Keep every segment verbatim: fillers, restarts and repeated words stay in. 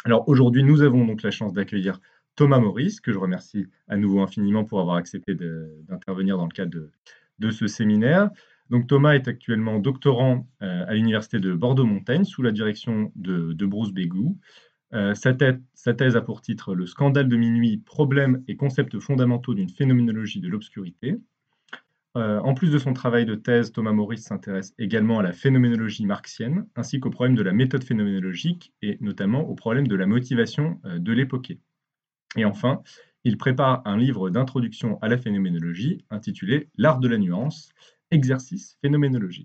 Alors aujourd'hui, nous avons donc la chance d'accueillir Thomas Maurice, que je remercie à nouveau infiniment pour avoir accepté de- d'intervenir dans le cadre de, de ce séminaire. Donc Thomas est actuellement doctorant euh, à l'université de Bordeaux-Montaigne sous la direction de, de Bruce Bégou. Euh, sa, thèse, sa thèse a pour titre Le scandale de minuit, problèmes et concepts fondamentaux d'une phénoménologie de l'obscurité. Euh, en plus de son travail de thèse, Thomas Maurice s'intéresse également à la phénoménologie marxienne, ainsi qu'au problème de la méthode phénoménologique et notamment au problème de la motivation euh, de l'époquée. Et enfin, il prépare un livre d'introduction à la phénoménologie intitulé L'art de la nuance, exercice phénoménologique.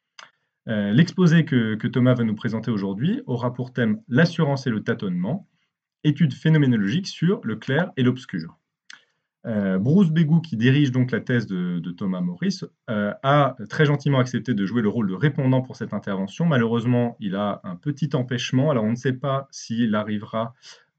Euh, L'exposé que, que Thomas va nous présenter aujourd'hui aura pour thème l'assurance et le tâtonnement, études phénoménologiques sur le clair et l'obscur. Euh, Bruce Bégou, qui dirige donc la thèse de, de Thomas Maurice, euh, a très gentiment accepté de jouer le rôle de répondant pour cette intervention. Malheureusement, il a un petit empêchement. Alors, on ne sait pas s'il arrivera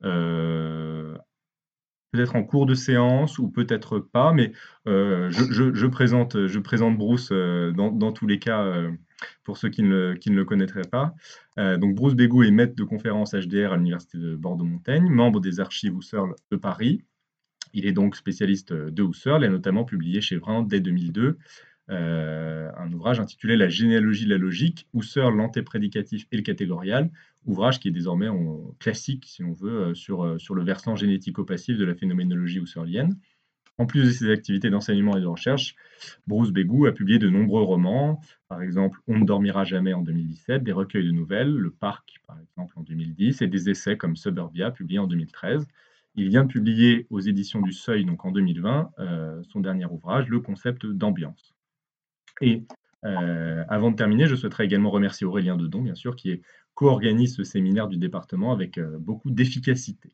euh, peut-être en cours de séance ou peut-être pas, mais euh, je, je- je présente, je présente Bruce euh, dans, dans tous les cas euh, pour ceux qui ne, le- qui ne le connaîtraient pas. Euh, donc Bruce Bégou est maître de conférences H D R à l'université de Bordeaux-Montaigne, membre des archives Husserl de Paris. Il est donc spécialiste de Husserl et a notamment publié chez Vrin dès deux mille deux euh, un ouvrage intitulé La généalogie de la logique, Husserl, l'antéprédicatif et le catégorial, ouvrage qui est désormais en classique, si on veut, euh, sur, euh, sur le versant génético-passif de la phénoménologie husserlienne. En plus de ses activités d'enseignement et de recherche, Bruce Bégou a publié de nombreux romans, par exemple On ne dormira jamais en deux mille dix-sept, des recueils de nouvelles, Le Parc par exemple en deux mille dix, et des essais comme Suburbia publié en deux mille treize. Il vient de publier aux éditions du Seuil, donc en deux mille vingt, euh, son dernier ouvrage, Le concept d'ambiance. Et euh, avant de terminer, je souhaiterais également remercier Aurélien Dedon, bien sûr, qui est co-organise ce séminaire du département avec euh, beaucoup d'efficacité.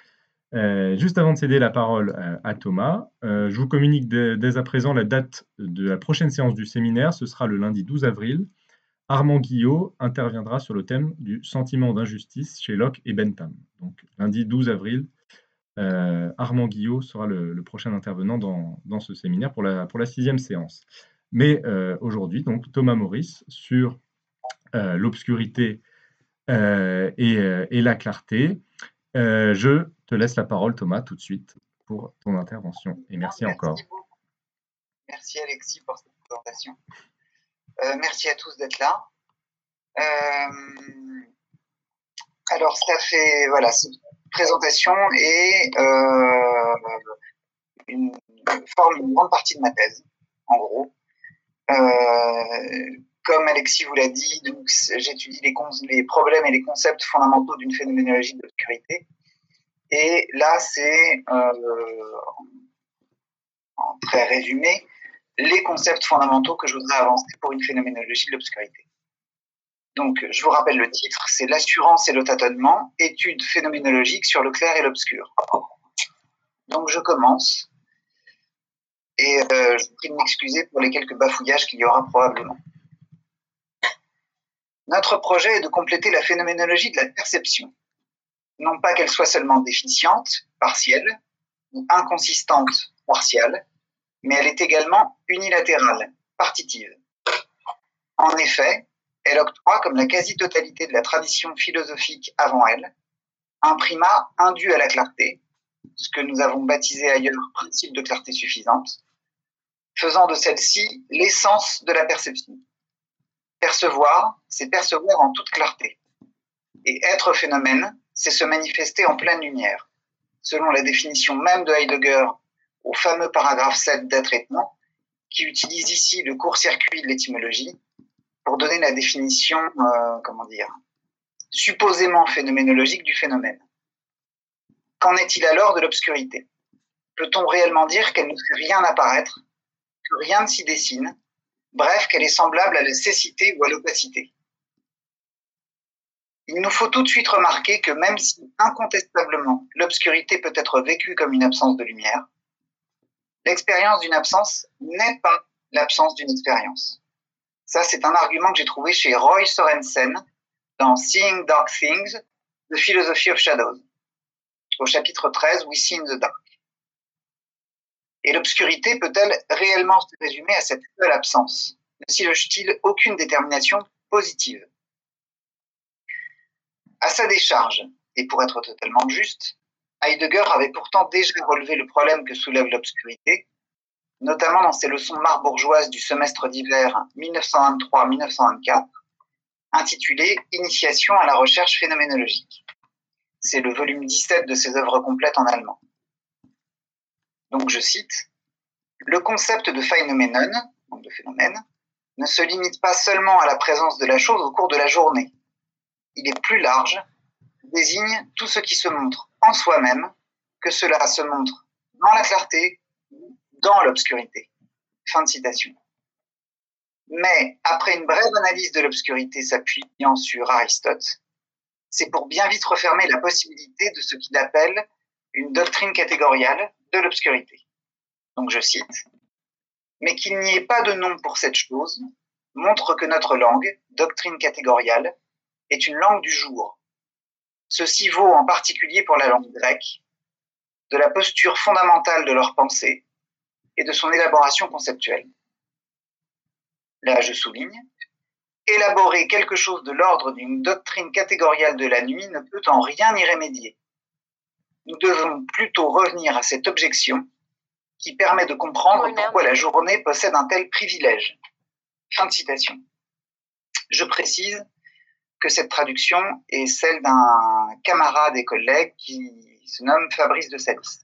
Euh, juste avant de céder la parole euh, à Thomas, euh, je vous communique dès, dès à présent la date de la prochaine séance du séminaire. Ce sera le lundi douze avril. Armand Guillot interviendra sur le thème du sentiment d'injustice chez Locke et Bentham. Donc lundi douze avril, euh, Armand Guillot sera le, le prochain intervenant dans, dans, ce séminaire pour la, pour la sixième séance. Mais euh, aujourd'hui, donc Thomas Maurice sur euh, l'obscurité euh, et, euh, et la clarté. Euh, je te laisse la parole, Thomas, tout de suite pour ton intervention. Et merci encore. Merci beaucoup. Merci Alexis pour cette présentation. Euh, merci à tous d'être là. Euh, alors, ça fait, voilà, cette présentation et euh, une, forme une grande partie de ma thèse, en gros. Euh, comme Alexis vous l'a dit, donc j'étudie les, les problèmes et les concepts fondamentaux d'une phénoménologie de l'obscurité. Et là, c'est, euh, en très résumé, les concepts fondamentaux que je voudrais avancer pour une phénoménologie de l'obscurité. Donc, je vous rappelle le titre, c'est l'assurance et le tâtonnement, études phénoménologiques sur le clair et l'obscur. Donc, je commence. Et euh, je vous prie de m'excuser pour les quelques bafouillages qu'il y aura probablement. Notre projet est de compléter la phénoménologie de la perception. Non pas qu'elle soit seulement déficiente, partielle, ou inconsistante, partiale, mais elle est également unilatérale, partitive. En effet, elle octroie, comme la quasi-totalité de la tradition philosophique avant elle, un primat indu à la clarté, ce que nous avons baptisé ailleurs principe de clarté suffisante, faisant de celle-ci l'essence de la perception. Percevoir, c'est percevoir en toute clarté. Et être phénomène, c'est se manifester en pleine lumière, selon la définition même de Heidegger au fameux paragraphe sept d'Attraitement, qui utilise ici le court-circuit de l'étymologie pour donner la définition, euh, comment dire, supposément phénoménologique du phénomène. Qu'en est-il alors de l'obscurité ? Peut-on réellement dire qu'elle ne fait rien apparaître, que rien ne s'y dessine, bref, qu'elle est semblable à la cécité ou à l'opacité ? Il nous faut tout de suite remarquer que même si, incontestablement, l'obscurité peut être vécue comme une absence de lumière, l'expérience d'une absence n'est pas l'absence d'une expérience. Ça, c'est un argument que j'ai trouvé chez Roy Sorensen dans Seeing Dark Things, The Philosophy of Shadows, au chapitre treize, We See in the Dark. Et l'obscurité peut-elle réellement se résumer à cette seule absence, ne s'y loge-t-il aucune détermination positive ? À sa décharge, et pour être totalement juste, Heidegger avait pourtant déjà relevé le problème que soulève l'obscurité, notamment dans ses leçons marbourgeoises du semestre d'hiver mille neuf cent vingt-trois mille neuf cent vingt-quatre, intitulé « Initiation à la recherche phénoménologique ». C'est le volume dix-sept de ses œuvres complètes en allemand. Donc je cite, « Le concept de Phänomenon, donc de phénomène, ne se limite pas seulement à la présence de la chose au cours de la journée. Il est plus large, désigne tout ce qui se montre en soi-même, que cela se montre dans la clarté ou dans l'obscurité. » Fin de citation. Mais après une brève analyse de l'obscurité s'appuyant sur Aristote, c'est pour bien vite refermer la possibilité de ce qu'il appelle une doctrine catégoriale de l'obscurité. Donc je cite, « Mais qu'il n'y ait pas de nom pour cette chose montre que notre langue, doctrine catégoriale, est une langue du jour. Ceci vaut en particulier pour la langue grecque, de la posture fondamentale de leur pensée et de son élaboration conceptuelle. » Là, je souligne, élaborer quelque chose de l'ordre d'une doctrine catégoriale de la nuit ne peut en rien y remédier. Nous devons plutôt revenir à cette objection qui permet de comprendre pourquoi la journée possède un tel privilège. Fin de citation. Je précise que cette traduction est celle d'un camarade et collègue qui se nomme Fabrice de Salis.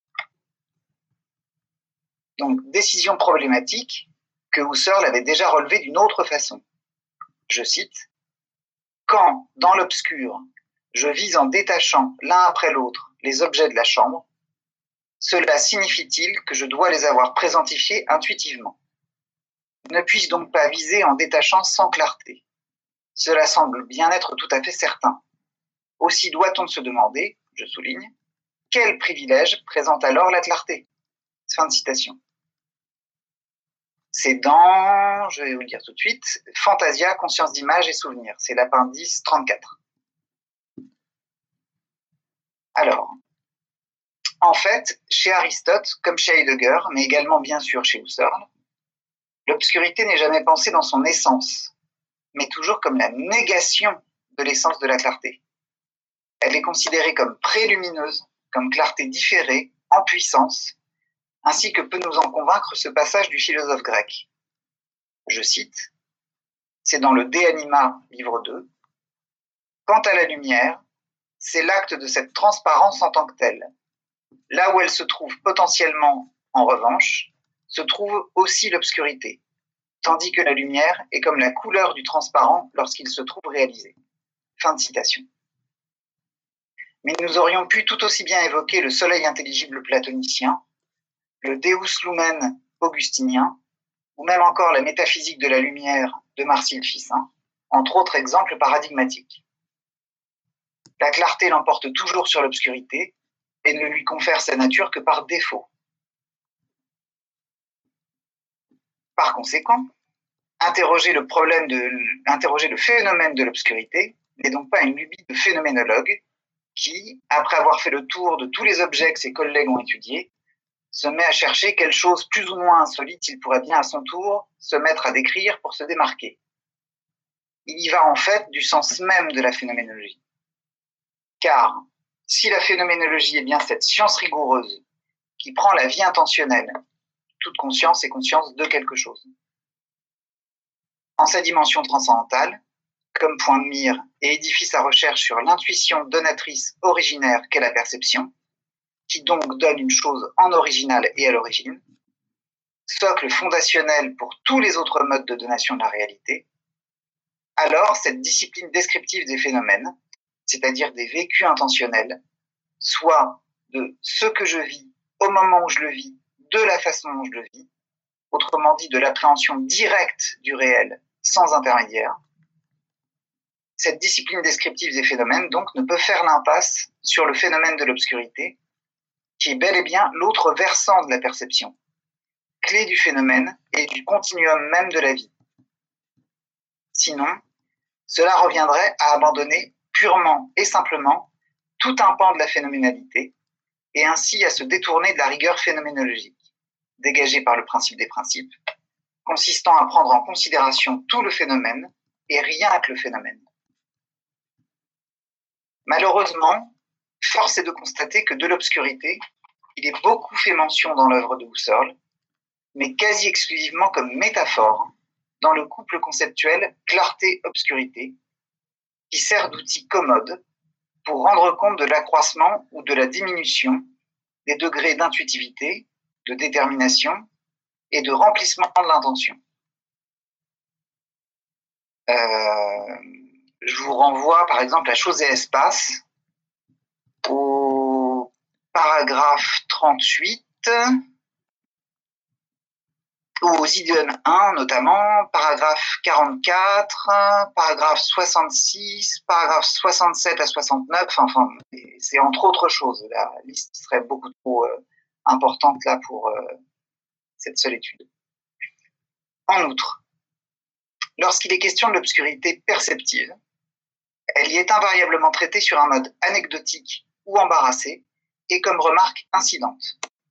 Donc, décision problématique que Husserl avait déjà relevée d'une autre façon. Je cite, « Quand, dans l'obscur, je vis en détachant l'un après l'autre les objets de la chambre, cela signifie-t-il que je dois les avoir présentifiés intuitivement? Ne puis-je donc pas viser en détachant sans clarté? Cela semble bien être tout à fait certain. Aussi doit-on se demander, je souligne, quel privilège présente alors la clarté ?» Fin de citation. C'est dans, je vais vous le dire tout de suite, Fantasia, conscience d'image et souvenir. C'est l'appendice trente-quatre. Alors, en fait, chez Aristote, comme chez Heidegger, mais également bien sûr chez Husserl, l'obscurité n'est jamais pensée dans son essence, mais toujours comme la négation de l'essence de la clarté. Elle est considérée comme prélumineuse, comme clarté différée, en puissance, ainsi que peut nous en convaincre ce passage du philosophe grec. Je cite, c'est dans le De Anima, livre deux. « Quant à la lumière, c'est l'acte de cette transparence en tant que telle. Là où elle se trouve potentiellement, en revanche, se trouve aussi l'obscurité, tandis que la lumière est comme la couleur du transparent lorsqu'il se trouve réalisé. » Fin de citation. Mais nous aurions pu tout aussi bien évoquer le soleil intelligible platonicien, le Deus Lumen augustinien, ou même encore la métaphysique de la lumière de Marcille Ficin, entre autres exemples paradigmatiques. La clarté l'emporte toujours sur l'obscurité et ne lui confère sa nature que par défaut. Par conséquent, interroger le problème de, interroger le phénomène de l'obscurité n'est donc pas une lubie de phénoménologue qui, après avoir fait le tour de tous les objets que ses collègues ont étudiés, se met à chercher quelle chose plus ou moins insolite il pourrait bien à son tour se mettre à décrire pour se démarquer. Il y va en fait du sens même de la phénoménologie. Car si la phénoménologie est bien cette science rigoureuse qui prend la vie intentionnelle, toute conscience est conscience de quelque chose, en sa dimension transcendantale, comme point de mire et édifie sa recherche sur l'intuition donatrice originaire qu'est la perception, qui donc donne une chose en original et à l'origine, socle fondationnel pour tous les autres modes de donation de la réalité, alors cette discipline descriptive des phénomènes, c'est-à-dire des vécus intentionnels, soit de ce que je vis au moment où je le vis, de la façon dont je le vis, autrement dit de l'appréhension directe du réel sans intermédiaire, cette discipline descriptive des phénomènes donc ne peut faire l'impasse sur le phénomène de l'obscurité, qui est bel et bien l'autre versant de la perception, clé du phénomène et du continuum même de la vie. Sinon, cela reviendrait à abandonner purement et simplement tout un pan de la phénoménalité et ainsi à se détourner de la rigueur phénoménologique, dégagée par le principe des principes, consistant à prendre en considération tout le phénomène et rien que le phénomène. Malheureusement, force est de constater que de l'obscurité, il est beaucoup fait mention dans l'œuvre de Husserl, mais quasi exclusivement comme métaphore dans le couple conceptuel clarté-obscurité, qui sert d'outil commode pour rendre compte de l'accroissement ou de la diminution des degrés d'intuitivité, de détermination et de remplissement de l'intention. Euh, je vous renvoie par exemple à Chose et Espace, au paragraphe trente-huit, ou aux idiomes un notamment, paragraphe quarante-quatre, paragraphe soixante-six, paragraphe soixante-sept à soixante-neuf, enfin, c'est entre autres choses. La liste serait beaucoup trop euh, importante là pour euh, cette seule étude. En outre, lorsqu'il est question de l'obscurité perceptive, elle y est invariablement traitée sur un mode anecdotique ou embarrassé et comme remarque incidente.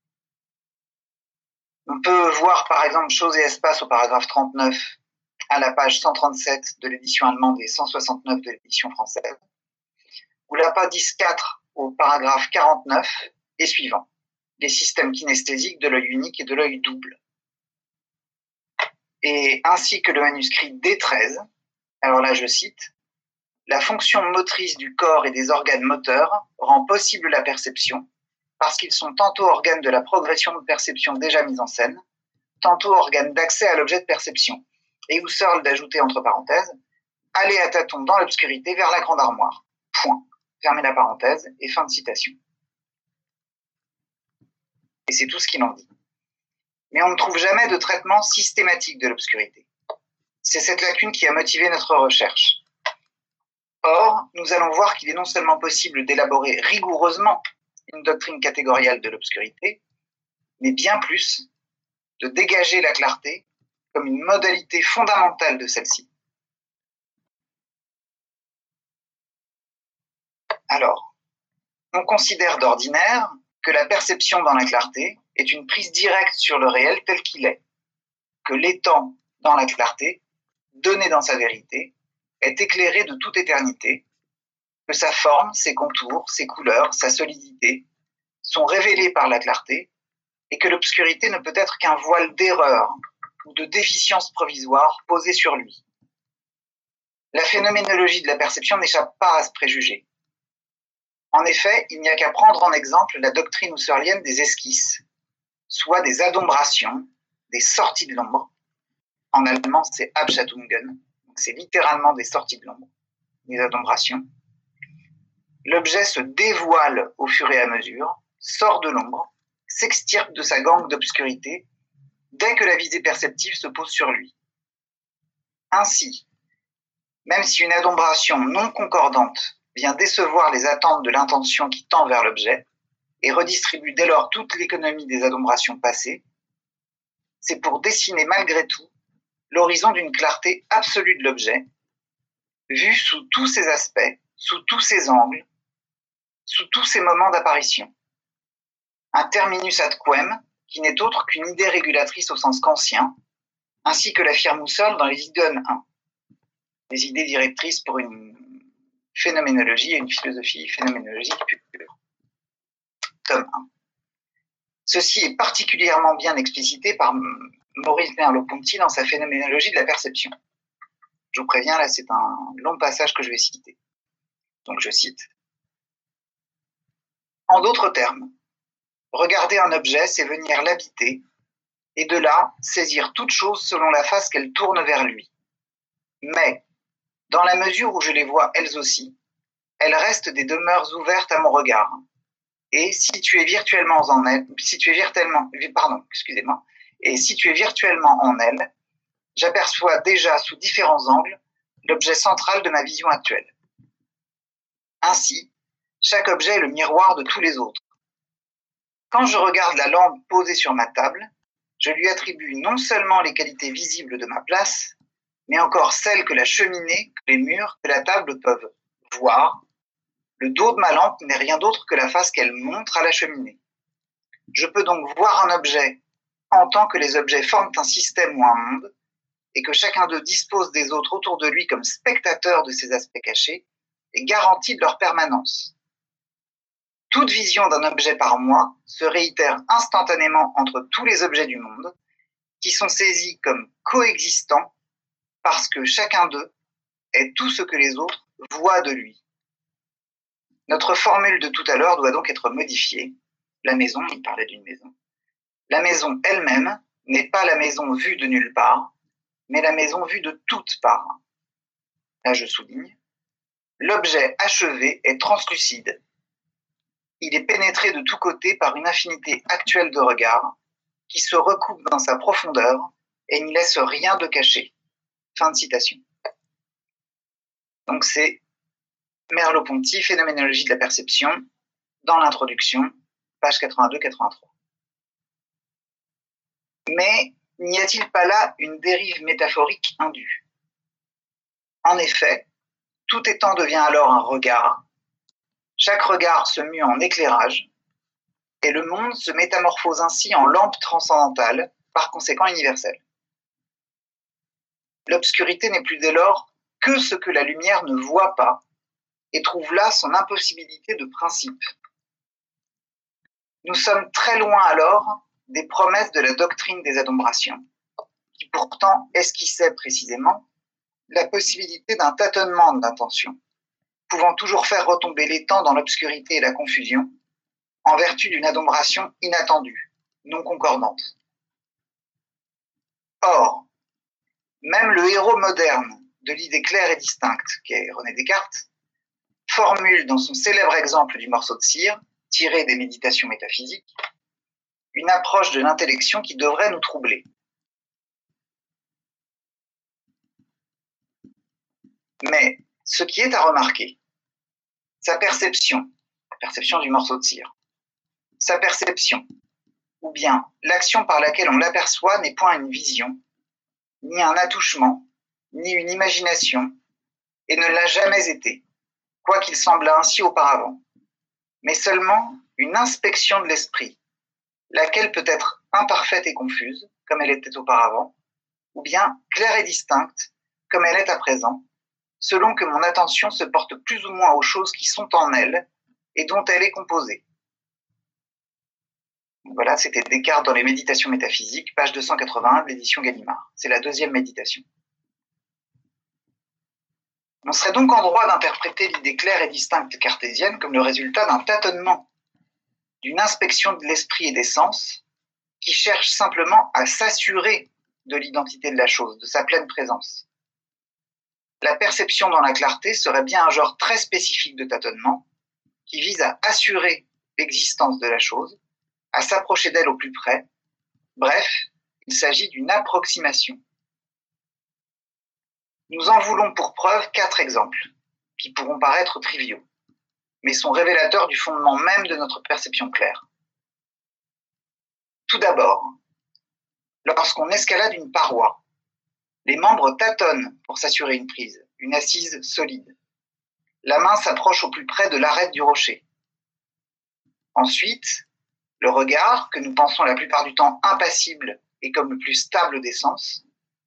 On peut voir par exemple Chose et Espace au paragraphe trente-neuf à la page cent trente-sept de l'édition allemande et cent soixante-neuf de l'édition française, ou la page dix quatre au paragraphe quarante-neuf et suivant, les systèmes kinesthésiques de l'œil unique et de l'œil double. Et ainsi que le manuscrit D treize, alors là je cite, « La fonction motrice du corps et des organes moteurs rend possible la perception, parce qu'ils sont tantôt organes de la progression de perception déjà mise en scène, tantôt organes d'accès à l'objet de perception. » Et Husserl d'ajouter entre parenthèses, « Aller à tâtons dans l'obscurité vers la grande armoire. » Point. Fermez la parenthèse et fin de citation. Et c'est tout ce qu'il en dit. Mais on ne trouve jamais de traitement systématique de l'obscurité. C'est cette lacune qui a motivé notre recherche. Or, nous allons voir qu'il est non seulement possible d'élaborer rigoureusement une doctrine catégoriale de l'obscurité, mais bien plus, de dégager la clarté comme une modalité fondamentale de celle-ci. Alors, on considère d'ordinaire que la perception dans la clarté est une prise directe sur le réel tel qu'il est, que l'étant dans la clarté, donné dans sa vérité, est éclairé de toute éternité, que sa forme, ses contours, ses couleurs, sa solidité sont révélés par la clarté et que l'obscurité ne peut être qu'un voile d'erreur ou de déficience provisoire posé sur lui. La phénoménologie de la perception n'échappe pas à ce préjugé. En effet, il n'y a qu'à prendre en exemple la doctrine husserlienne des esquisses, soit des adombrations, des sorties de l'ombre. En allemand, c'est Abschattungen, c'est littéralement des sorties de l'ombre, des adombrations. L'objet se dévoile au fur et à mesure, sort de l'ombre, s'extirpe de sa gangue d'obscurité dès que la visée perceptive se pose sur lui. Ainsi, même si une adombration non concordante vient décevoir les attentes de l'intention qui tend vers l'objet et redistribue dès lors toute l'économie des adombrations passées, c'est pour dessiner malgré tout l'horizon d'une clarté absolue de l'objet, vu sous tous ses aspects, sous tous ses angles, sous tous ses moments d'apparition. Un terminus ad quem qui n'est autre qu'une idée régulatrice au sens kantien, ainsi que l'affirme Husserl dans les Ideen un, les idées directrices pour une phénoménologie et une philosophie phénoménologique pure. Tome un. Ceci est particulièrement bien explicité par Maurice Merleau-Ponty dans sa phénoménologie de la perception. Je vous préviens, là, c'est un long passage que je vais citer. Donc, je cite. En d'autres termes, regarder un objet, c'est venir l'habiter, et de là, saisir toute chose selon la face qu'elle tourne vers lui. Mais, dans la mesure où je les vois elles aussi, elles restent des demeures ouvertes à mon regard. Et situées virtuellement en elles, situées virtuellement, pardon, excusez-moi, et situées virtuellement en elles, j'aperçois déjà sous différents angles l'objet central de ma vision actuelle. Ainsi, chaque objet est le miroir de tous les autres. Quand je regarde la lampe posée sur ma table, je lui attribue non seulement les qualités visibles de ma place, mais encore celles que la cheminée, que les murs, que la table peuvent voir. Le dos de ma lampe n'est rien d'autre que la face qu'elle montre à la cheminée. Je peux donc voir un objet en tant que les objets forment un système ou un monde, et que chacun d'eux dispose des autres autour de lui comme spectateur de ces aspects cachés, est garantie de leur permanence. Toute vision d'un objet par moi se réitère instantanément entre tous les objets du monde, qui sont saisis comme coexistants parce que chacun d'eux est tout ce que les autres voient de lui. Notre formule de tout à l'heure doit donc être modifiée. La maison, il parlait d'une maison. La maison elle-même n'est pas la maison vue de nulle part, mais la maison vue de toutes parts. Là, je souligne. L'objet achevé est translucide. Il est pénétré de tous côtés par une infinité actuelle de regards qui se recoupe dans sa profondeur et n'y laisse rien de caché. Fin de citation. Donc c'est Merleau-Ponty, Phénoménologie de la perception, dans l'introduction, page quatre-vingt-deux quatre-vingt-trois. Mais n'y a-t-il pas là une dérive métaphorique indue? En effet, tout étant devient alors un regard, chaque regard se mue en éclairage, et le monde se métamorphose ainsi en lampe transcendantale, par conséquent universelle. L'obscurité n'est plus dès lors que ce que la lumière ne voit pas, et trouve là son impossibilité de principe. Nous sommes très loin alors des promesses de la doctrine des adumbrations, qui pourtant esquissait précisément la possibilité d'un tâtonnement d'intention, pouvant toujours faire retomber les temps dans l'obscurité et la confusion, en vertu d'une adumbration inattendue, non concordante. Or, même le héros moderne de l'idée claire et distincte, qu'est René Descartes, formule dans son célèbre exemple du morceau de cire, tiré des méditations métaphysiques, une approche de l'intellection qui devrait nous troubler. Mais ce qui est à remarquer, sa perception, la perception du morceau de cire, sa perception, ou bien l'action par laquelle on l'aperçoit n'est point une vision, ni un attouchement, ni une imagination, et ne l'a jamais été, quoiqu'il semblât ainsi auparavant, mais seulement une inspection de l'esprit, laquelle peut être imparfaite et confuse, comme elle était auparavant, ou bien claire et distincte, comme elle est à présent, selon que mon attention se porte plus ou moins aux choses qui sont en elle et dont elle est composée. Voilà, c'était Descartes dans les Méditations métaphysiques, page deux cent quatre-vingt-un de l'édition Gallimard. C'est la deuxième méditation. On serait donc en droit d'interpréter l'idée claire et distincte cartésienne comme le résultat d'un tâtonnement, d'une inspection de l'esprit et des sens, qui cherche simplement à s'assurer de l'identité de la chose, de sa pleine présence. La perception dans la clarté serait bien un genre très spécifique de tâtonnement, qui vise à assurer l'existence de la chose, à s'approcher d'elle au plus près. Bref, il s'agit d'une approximation. Nous en voulons pour preuve quatre exemples, qui pourront paraître triviaux, mais sont révélateurs du fondement même de notre perception claire. Tout d'abord, lorsqu'on escalade une paroi, les membres tâtonnent pour s'assurer une prise, une assise solide. La main s'approche au plus près de l'arête du rocher. Ensuite, le regard, que nous pensons la plupart du temps impassible et comme le plus stable des sens,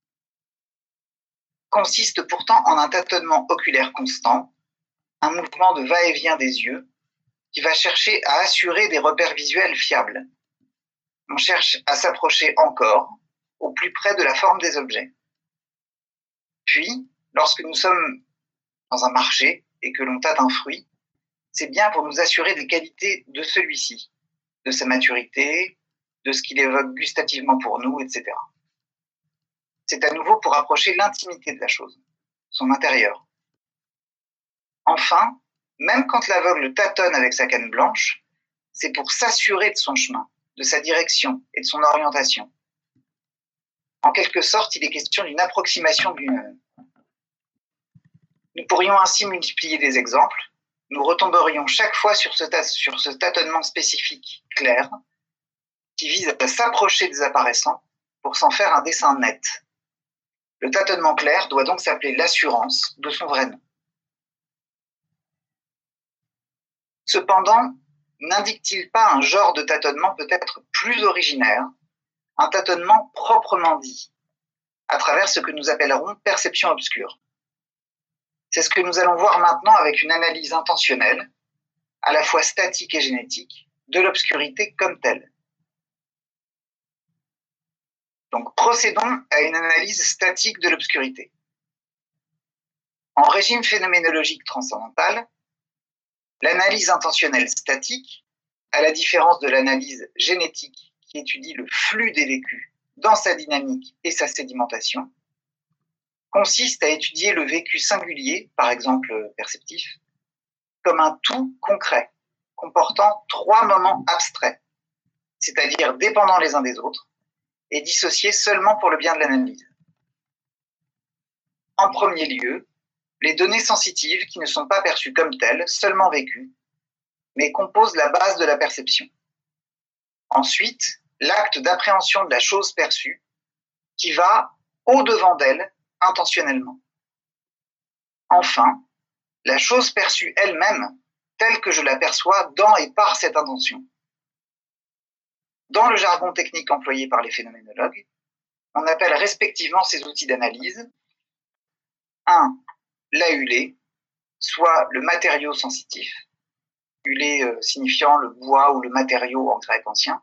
consiste pourtant en un tâtonnement oculaire constant, un mouvement de va-et-vient des yeux qui va chercher à assurer des repères visuels fiables. On cherche à s'approcher encore au plus près de la forme des objets. Puis, lorsque nous sommes dans un marché et que l'on tâte un fruit, c'est bien pour nous assurer des qualités de celui-ci, de sa maturité, de ce qu'il évoque gustativement pour nous, et cetera. C'est à nouveau pour approcher l'intimité de la chose, son intérieur. Enfin, même quand l'aveugle tâtonne avec sa canne blanche, c'est pour s'assurer de son chemin, de sa direction et de son orientation. En quelque sorte, il est question d'une approximation du même. Nous pourrions ainsi multiplier des exemples. Nous retomberions chaque fois sur ce, sur ce tâtonnement spécifique, clair, qui vise à s'approcher des apparaissants pour s'en faire un dessin net. Le tâtonnement clair doit donc s'appeler l'assurance de son vrai nom. Cependant, n'indique-t-il pas un genre de tâtonnement peut-être plus originaire, un tâtonnement proprement dit, à travers ce que nous appellerons perception obscure? C'est ce que nous allons voir maintenant avec une analyse intentionnelle, à la fois statique et génétique, de l'obscurité comme telle. Donc, procédons à une analyse statique de l'obscurité. En régime phénoménologique transcendantal, l'analyse intentionnelle statique, à la différence de l'analyse génétique qui étudie le flux des vécus dans sa dynamique et sa sédimentation, consiste à étudier le vécu singulier, par exemple perceptif, comme un tout concret, comportant trois moments abstraits, c'est-à-dire dépendants les uns des autres, et dissociés seulement pour le bien de l'analyse. En premier lieu, les données sensitives qui ne sont pas perçues comme telles, seulement vécues, mais composent la base de la perception. Ensuite, l'acte d'appréhension de la chose perçue qui va au-devant d'elle intentionnellement. Enfin, la chose perçue elle-même, telle que je l'aperçois dans et par cette intention. Dans le jargon technique employé par les phénoménologues, on appelle respectivement ces outils d'analyse un. La hulée, soit le matériau sensitif, hulée euh, signifiant le bois ou le matériau en grec ancien.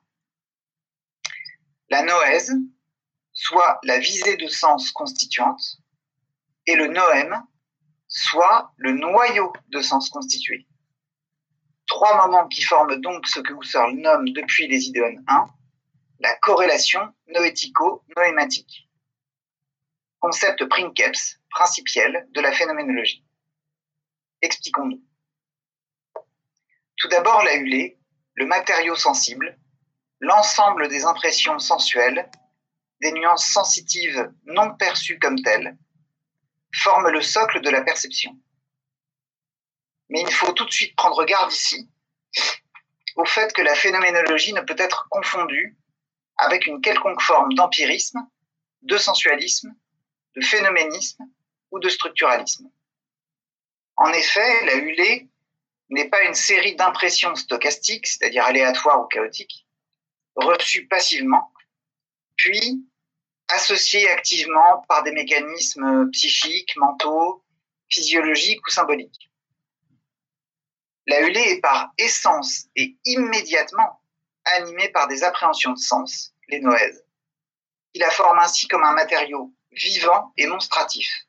La noèse, soit la visée de sens constituante, et le noème, soit le noyau de sens constitué. Trois moments qui forment donc ce que Husserl nomme depuis les Idéons un, la corrélation noético-noématique. Concept princeps, principiel de la phénoménologie. Expliquons-nous. Tout d'abord, la hulée, le matériau sensible, l'ensemble des impressions sensuelles, des nuances sensitives non perçues comme telles, forment le socle de la perception. Mais il faut tout de suite prendre garde ici au fait que la phénoménologie ne peut être confondue avec une quelconque forme d'empirisme, de sensualisme, de phénoménisme ou de structuralisme. En effet, la hulée n'est pas une série d'impressions stochastiques, c'est-à-dire aléatoires ou chaotiques, reçues passivement, puis associées activement par des mécanismes psychiques, mentaux, physiologiques ou symboliques. La hulée est par essence et immédiatement animée par des appréhensions de sens, les noèses, qui la forment ainsi comme un matériau vivant et monstratif.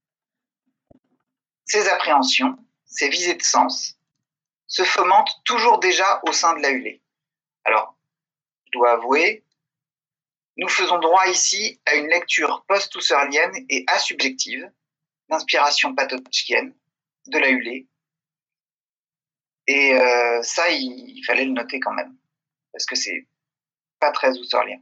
Ces appréhensions, ces visées de sens, se fomentent toujours déjà au sein de la hulée. Alors, je dois avouer, nous faisons droit ici à une lecture post-husserlienne et asubjective, d'inspiration patotchienne, de la hulée. Et euh, ça, il, il fallait le noter quand même, parce que c'est pas très husserlien.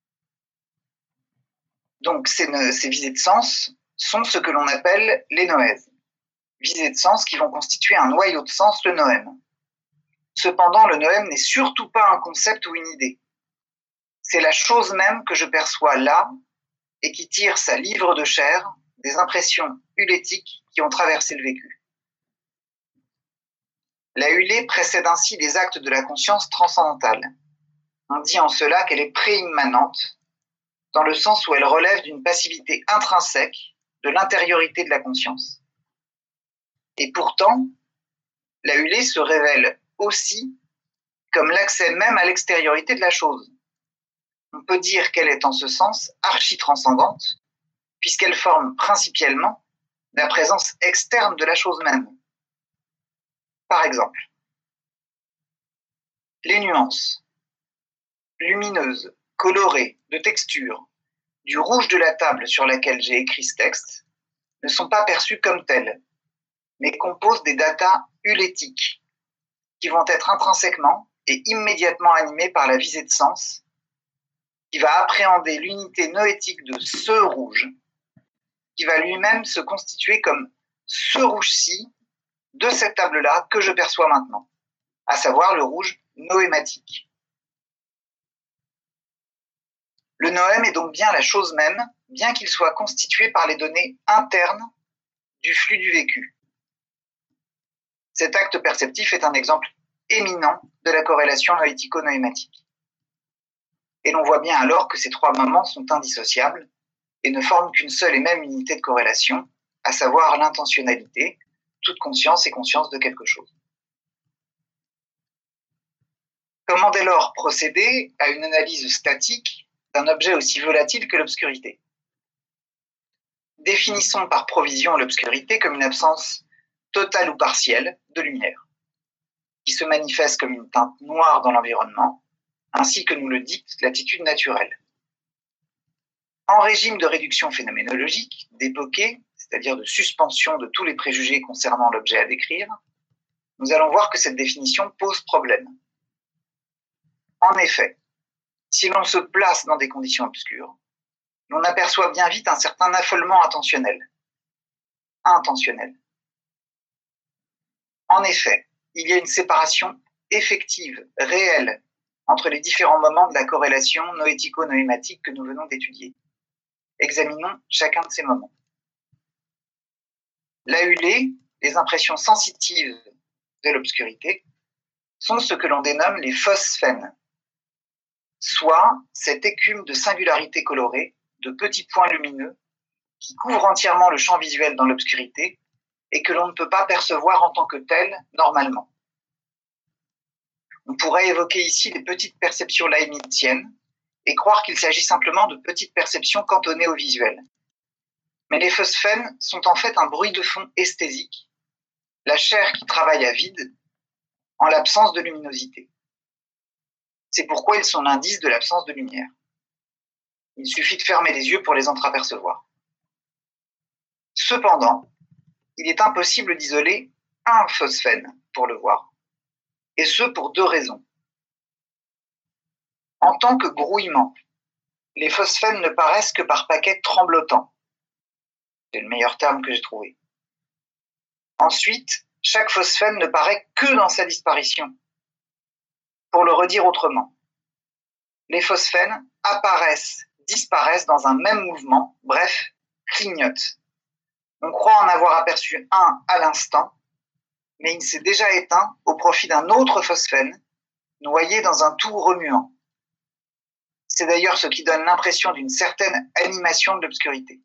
Donc, ces, ces visées de sens sont ce que l'on appelle les noèses. Visées de sens qui vont constituer un noyau de sens, le noème. Cependant, le noème n'est surtout pas un concept ou une idée. C'est la chose même que je perçois là et qui tire sa livre de chair des impressions hulétiques qui ont traversé le vécu. La hulée précède ainsi les actes de la conscience transcendantale. On dit en cela qu'elle est préimmanente, dans le sens où elle relève d'une passivité intrinsèque de l'intériorité de la conscience. Et pourtant, la hulée se révèle aussi comme l'accès même à l'extériorité de la chose. On peut dire qu'elle est en ce sens archi-transcendante, puisqu'elle forme principalement la présence externe de la chose même. Par exemple, les nuances lumineuses, colorées, de texture, du rouge de la table sur laquelle j'ai écrit ce texte, ne sont pas perçues comme telles, mais composent des datas hulétiques, qui vont être intrinsèquement et immédiatement animées par la visée de sens, qui va appréhender l'unité noétique de ce rouge, qui va lui-même se constituer comme ce rouge-ci de cette table-là que je perçois maintenant, à savoir le rouge noématique. Le noème est donc bien la chose même, bien qu'il soit constitué par les données internes du flux du vécu. Cet acte perceptif est un exemple éminent de la corrélation noético-noématique. Et l'on voit bien alors que ces trois moments sont indissociables et ne forment qu'une seule et même unité de corrélation, à savoir l'intentionnalité. Toute conscience est conscience de quelque chose. Comment dès lors procéder à une analyse statique d'un objet aussi volatile que l'obscurité? Définissons par provision l'obscurité comme une absence totale ou partielle de lumière, qui se manifeste comme une teinte noire dans l'environnement, ainsi que nous le dicte l'attitude naturelle. En régime de réduction phénoménologique, d'époquée, c'est-à-dire de suspension de tous les préjugés concernant l'objet à décrire, nous allons voir que cette définition pose problème. En effet, si l'on se place dans des conditions obscures, l'on aperçoit bien vite un certain affolement attentionnel. Intentionnel. En effet, il y a une séparation effective, réelle, entre les différents moments de la corrélation noético-noématique que nous venons d'étudier. Examinons chacun de ces moments. L'A U L E, les impressions sensitives de l'obscurité, sont ce que l'on dénomme les phosphènes, soit cette écume de singularité colorée, de petits points lumineux, qui couvrent entièrement le champ visuel dans l'obscurité et que l'on ne peut pas percevoir en tant que tel normalement. On pourrait évoquer ici les petites perceptions leibniziennes et croire qu'il s'agit simplement de petites perceptions cantonnées au visuel. Mais les phosphènes sont en fait un bruit de fond esthésique, la chair qui travaille à vide en l'absence de luminosité. C'est pourquoi ils sont l'indice de l'absence de lumière. Il suffit de fermer les yeux pour les entreapercevoir. Cependant, il est impossible d'isoler un phosphène pour le voir, et ce pour deux raisons. En tant que grouillement, les phosphènes ne paraissent que par paquets tremblotants. C'est le meilleur terme que j'ai trouvé. Ensuite, chaque phosphène ne paraît que dans sa disparition. Pour le redire autrement, les phosphènes apparaissent, disparaissent dans un même mouvement, bref, clignotent. On croit en avoir aperçu un à l'instant, mais il s'est déjà éteint au profit d'un autre phosphène, noyé dans un tout remuant. C'est d'ailleurs ce qui donne l'impression d'une certaine animation de l'obscurité.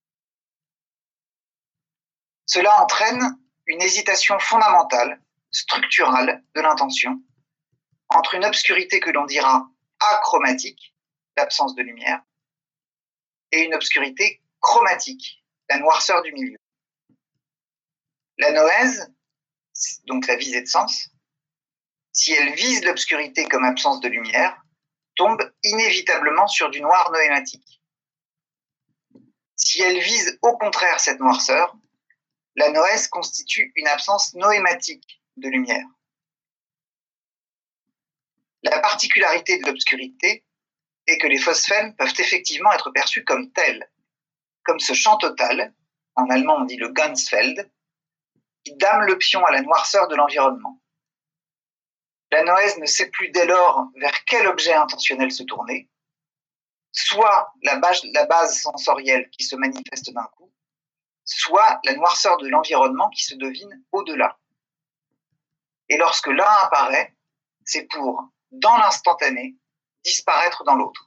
Cela entraîne une hésitation fondamentale, structurale de l'intention, entre une obscurité que l'on dira achromatique, l'absence de lumière, et une obscurité chromatique, la noirceur du milieu. La noèse, donc la visée de sens, si elle vise l'obscurité comme absence de lumière, tombe inévitablement sur du noir noématique. Si elle vise au contraire cette noirceur, la noèse constitue une absence noématique de lumière. La particularité de l'obscurité est que les phosphènes peuvent effectivement être perçus comme tels, comme ce champ total, en allemand on dit le Ganzfeld, qui dame le pion à la noirceur de l'environnement. La noèse ne sait plus dès lors vers quel objet intentionnel se tourner, soit la base, la base sensorielle qui se manifeste d'un coup, soit la noirceur de l'environnement qui se devine au-delà. Et lorsque l'un apparaît, c'est pour, dans l'instantané, disparaître dans l'autre.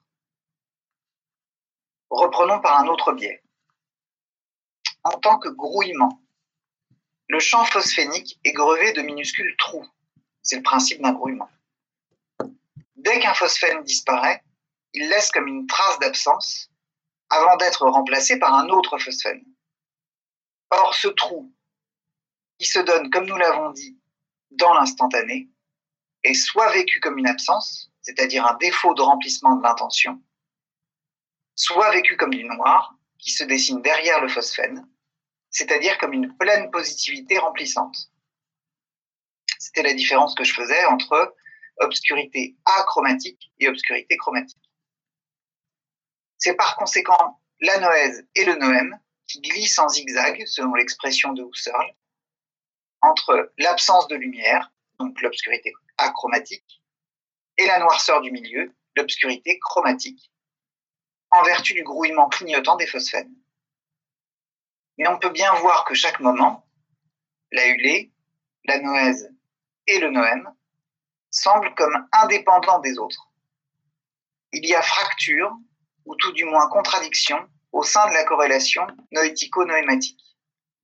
Reprenons par un autre biais. En tant que grouillement, le champ phosphénique est grevé de minuscules trous. C'est le principe d'un grouillement. Dès qu'un phosphène disparaît, il laisse comme une trace d'absence avant d'être remplacé par un autre phosphène. Or, ce trou, qui se donne, comme nous l'avons dit, dans l'instantané, est soit vécu comme une absence, c'est-à-dire un défaut de remplissement de l'intention, soit vécu comme du noir, qui se dessine derrière le phosphène, c'est-à-dire comme une pleine positivité remplissante. C'était la différence que je faisais entre obscurité achromatique et obscurité chromatique. C'est par conséquent la noèse et le noème qui glissent en zigzag, selon l'expression de Husserl, entre l'absence de lumière, donc l'obscurité achromatique, et la noirceur du milieu, l'obscurité chromatique, en vertu du grouillement clignotant des phosphènes. Mais on peut bien voir que chaque moment, la U L E, la noèse et le noème, semblent comme indépendants des autres. Il y a fracture, ou tout du moins contradiction, au sein de la corrélation noético-noématique.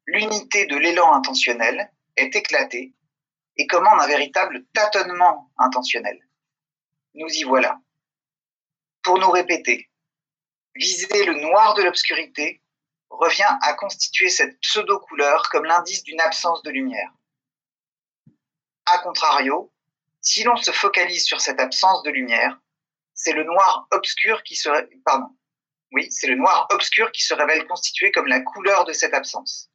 l'unité de l'élan intentionnel est éclatée et commande un véritable tâtonnement intentionnel. Nous y voilà. Pour nous répéter, viser le noir de l'obscurité revient à constituer cette pseudo-couleur comme l'indice d'une absence de lumière. A contrario, si l'on se focalise sur cette absence de lumière, c'est le noir obscur qui se, pardon, oui, c'est le noir obscur qui se révèle constitué comme la couleur de cette absence.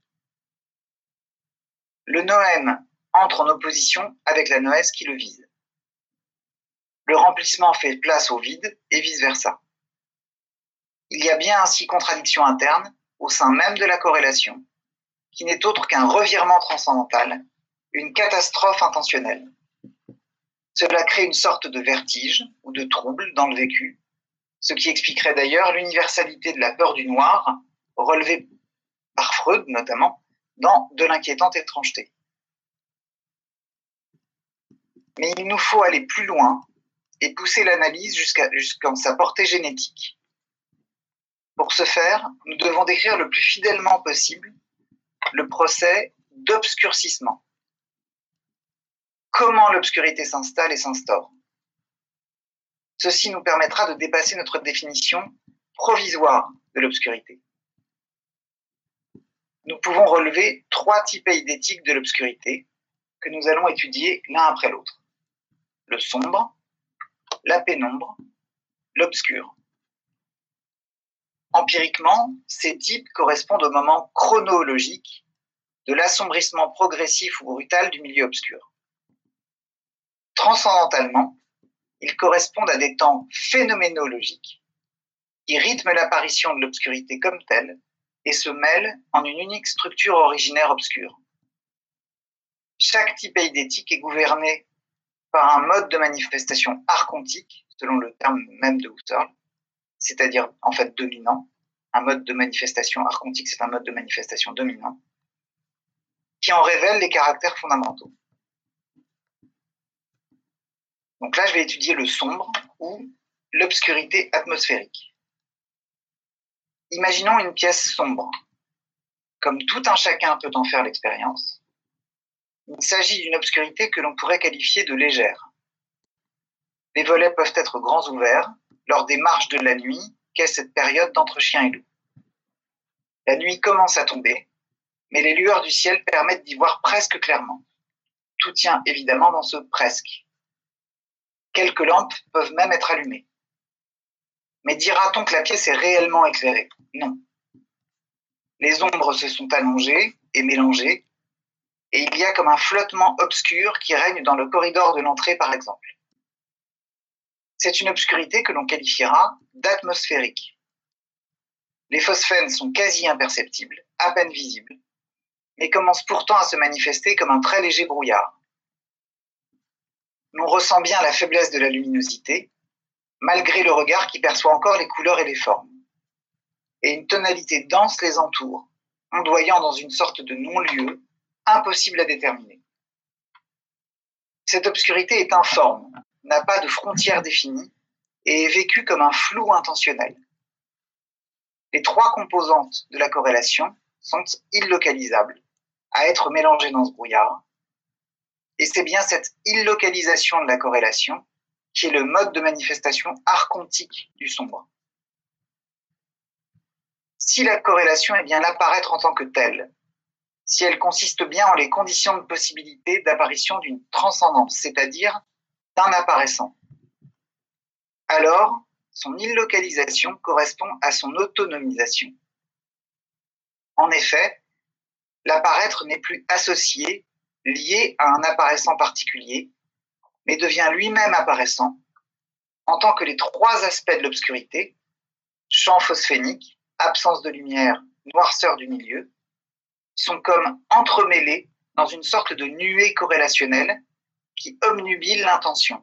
Le noème entre en opposition avec la noèse qui le vise. Le remplissement fait place au vide et vice-versa. Il y a bien ainsi contradiction interne au sein même de la corrélation, qui n'est autre qu'un revirement transcendantal, une catastrophe intentionnelle. Cela crée une sorte de vertige ou de trouble dans le vécu, ce qui expliquerait d'ailleurs l'universalité de la peur du noir, relevée par Freud notamment, dans De l'inquiétante étrangeté. Mais il nous faut aller plus loin et pousser l'analyse jusqu'à jusqu'en sa portée génétique. Pour ce faire, nous devons décrire le plus fidèlement possible le procès d'obscurcissement. Comment l'obscurité s'installe et s'instaure. Ceci nous permettra de dépasser notre définition provisoire de l'obscurité. Nous pouvons relever trois types eidétiques de l'obscurité que nous allons étudier l'un après l'autre. Le sombre, la pénombre, l'obscur. Empiriquement, ces types correspondent au moment chronologique de l'assombrissement progressif ou brutal du milieu obscur. Transcendentalement, ils correspondent à des temps phénoménologiques qui rythment l'apparition de l'obscurité comme telle et se mêlent en une unique structure originaire obscure. Chaque type eidétique est gouverné par un mode de manifestation archontique, selon le terme même de Husserl, c'est-à-dire en fait dominant. Un mode de manifestation archontique, c'est un mode de manifestation dominant, qui en révèle les caractères fondamentaux. Donc là, je vais étudier le sombre ou l'obscurité atmosphérique. Imaginons une pièce sombre. Comme tout un chacun peut en faire l'expérience, il s'agit d'une obscurité que l'on pourrait qualifier de légère. Les volets peuvent être grands ouverts lors des marches de la nuit, qu'est cette période d'entre chien et loup. La nuit commence à tomber, mais les lueurs du ciel permettent d'y voir presque clairement. Tout tient évidemment dans ce presque. Quelques lampes peuvent même être allumées. Mais dira-t-on que la pièce est réellement éclairée? Non. Les ombres se sont allongées et mélangées, et il y a comme un flottement obscur qui règne dans le corridor de l'entrée, par exemple. C'est une obscurité que l'on qualifiera d'atmosphérique. Les phosphènes sont quasi imperceptibles, à peine visibles, mais commencent pourtant à se manifester comme un très léger brouillard. L'on ressent bien la faiblesse de la luminosité, malgré le regard qui perçoit encore les couleurs et les formes. Et une tonalité dense les entoure, ondoyant dans une sorte de non-lieu, impossible à déterminer. Cette obscurité est informe, n'a pas de frontières définies et est vécue comme un flou intentionnel. Les trois composantes de la corrélation sont illocalisables, à être mélangées dans ce brouillard, et c'est bien cette illocalisation de la corrélation qui est le mode de manifestation archontique du sombre. Si la corrélation est bien l'apparaître en tant que telle, si elle consiste bien en les conditions de possibilité d'apparition d'une transcendance, c'est-à-dire d'un apparaissant, alors son illocalisation correspond à son autonomisation. En effet, l'apparaître n'est plus associé, lié à un apparaissant particulier, mais devient lui-même apparaissant, en tant que les trois aspects de l'obscurité, champ phosphénique, absence de lumière, noirceur du milieu, sont comme entremêlés dans une sorte de nuée corrélationnelle qui obnubile l'intention.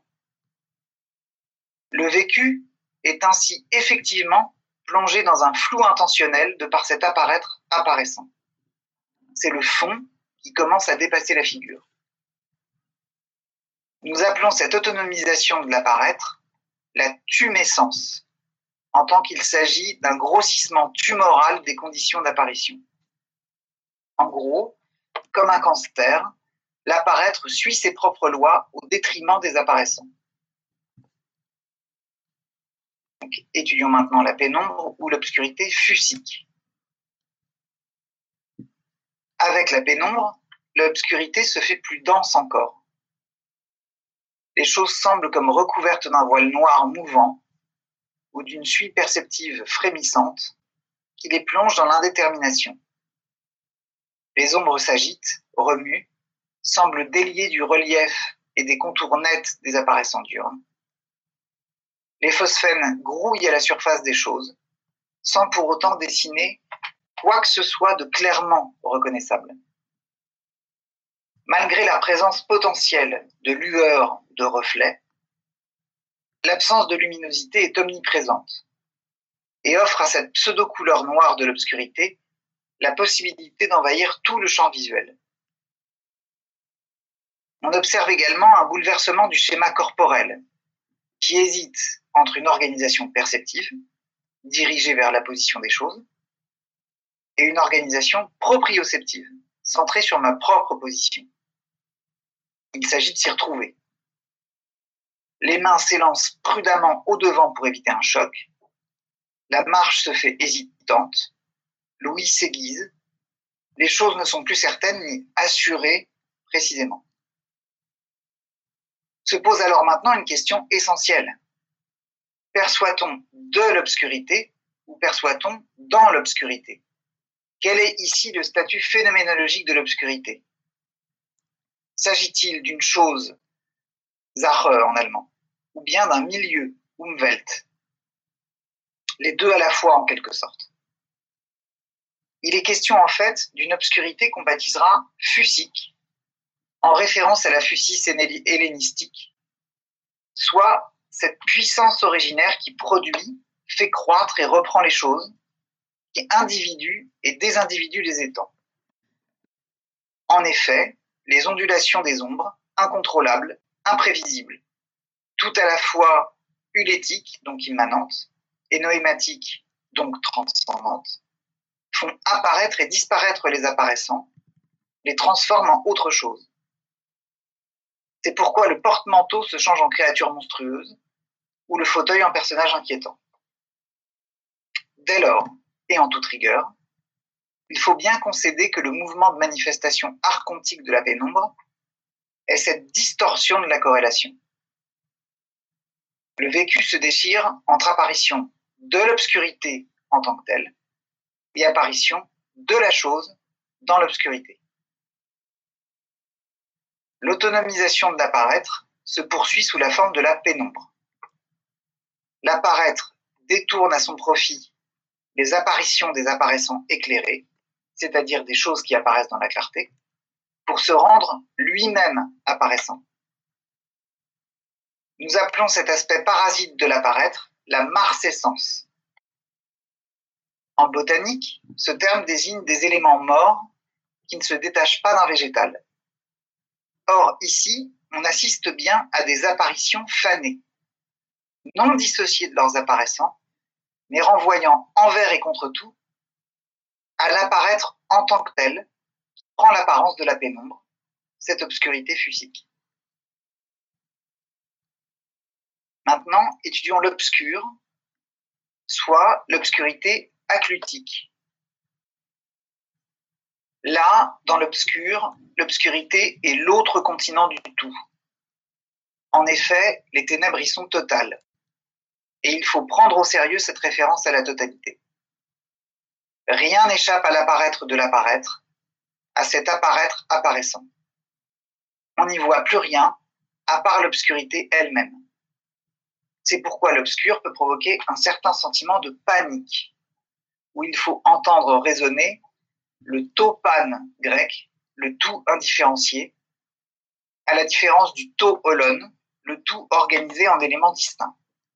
Le vécu est ainsi effectivement plongé dans un flou intentionnel de par cet apparaître apparaissant. C'est le fond qui commence à dépasser la figure. Nous appelons cette autonomisation de l'apparaître la tumescence, en tant qu'il s'agit d'un grossissement tumoral des conditions d'apparition. En gros, comme un hamster, l'apparaître suit ses propres lois au détriment des apparaissants. Donc, étudions maintenant la pénombre ou l'obscurité fusique. Avec la pénombre, l'obscurité se fait plus dense encore. Les choses semblent comme recouvertes d'un voile noir mouvant ou d'une suie perceptive frémissante qui les plonge dans l'indétermination. Les ombres s'agitent, remuent, semblent déliées du relief et des contours nets des apparaissants diurnes. Les phosphènes grouillent à la surface des choses, sans pour autant dessiner quoi que ce soit de clairement reconnaissable. Malgré la présence potentielle de lueurs, de reflets, l'absence de luminosité est omniprésente et offre à cette pseudo-couleur noire de l'obscurité la possibilité d'envahir tout le champ visuel. On observe également un bouleversement du schéma corporel qui hésite entre une organisation perceptive, dirigée vers la position des choses, et une organisation proprioceptive, centrée sur ma propre position. Il s'agit de s'y retrouver. Les mains s'élancent prudemment au devant pour éviter un choc. La marche se fait hésitante. L'ouïe s'aiguise. Les choses ne sont plus certaines ni assurées précisément. Se pose alors maintenant une question essentielle. Perçoit-on de l'obscurité ou perçoit-on dans l'obscurité? Quel est ici le statut phénoménologique de l'obscurité? S'agit-il d'une chose, Sache en allemand, ou bien d'un milieu, Umwelt? Les deux à la fois en quelque sorte. Il est question en fait d'une obscurité qu'on baptisera fusique, en référence à la fusis hellénistique, soit cette puissance originaire qui produit, fait croître et reprend les choses, qui individue et désindividue les étangs. En effet, les ondulations des ombres, incontrôlables, imprévisibles, tout à la fois ulétiques, donc immanentes, et noématiques, donc transcendantes, font apparaître et disparaître les apparaissants, les transforment en autre chose. C'est pourquoi le porte-manteau se change en créature monstrueuse, ou le fauteuil en personnage inquiétant. Dès lors, et en toute rigueur, il faut bien concéder que le mouvement de manifestation archontique de la pénombre est cette distorsion de la corrélation. Le vécu se déchire entre apparition de l'obscurité en tant que telle et apparition de la chose dans l'obscurité. L'autonomisation de l'apparaître se poursuit sous la forme de la pénombre. L'apparaître détourne à son profit les apparitions des apparaissants éclairés, c'est-à-dire des choses qui apparaissent dans la clarté, pour se rendre lui-même apparaissant. Nous appelons cet aspect parasite de l'apparaître la marcescence. En botanique, ce terme désigne des éléments morts qui ne se détachent pas d'un végétal. Or, ici, on assiste bien à des apparitions fanées, non dissociées de leurs apparaissants, mais renvoyant envers et contre tout à l'apparaître en tant que tel, qui prend l'apparence de la pénombre, cette obscurité fusique. Maintenant, étudions l'obscur, soit l'obscurité aclutique. Là, dans l'obscur, l'obscurité est l'autre continent du tout. En effet, les ténèbres y sont totales. Et il faut prendre au sérieux cette référence à la totalité. Rien n'échappe à l'apparaître de l'apparaître, à cet apparaître apparaissant. On n'y voit plus rien, à part l'obscurité elle-même. C'est pourquoi l'obscur peut provoquer un certain sentiment de panique, où il faut entendre résonner le to pan grec, le tout indifférencié, à la différence du to holon, le tout organisé en éléments distincts.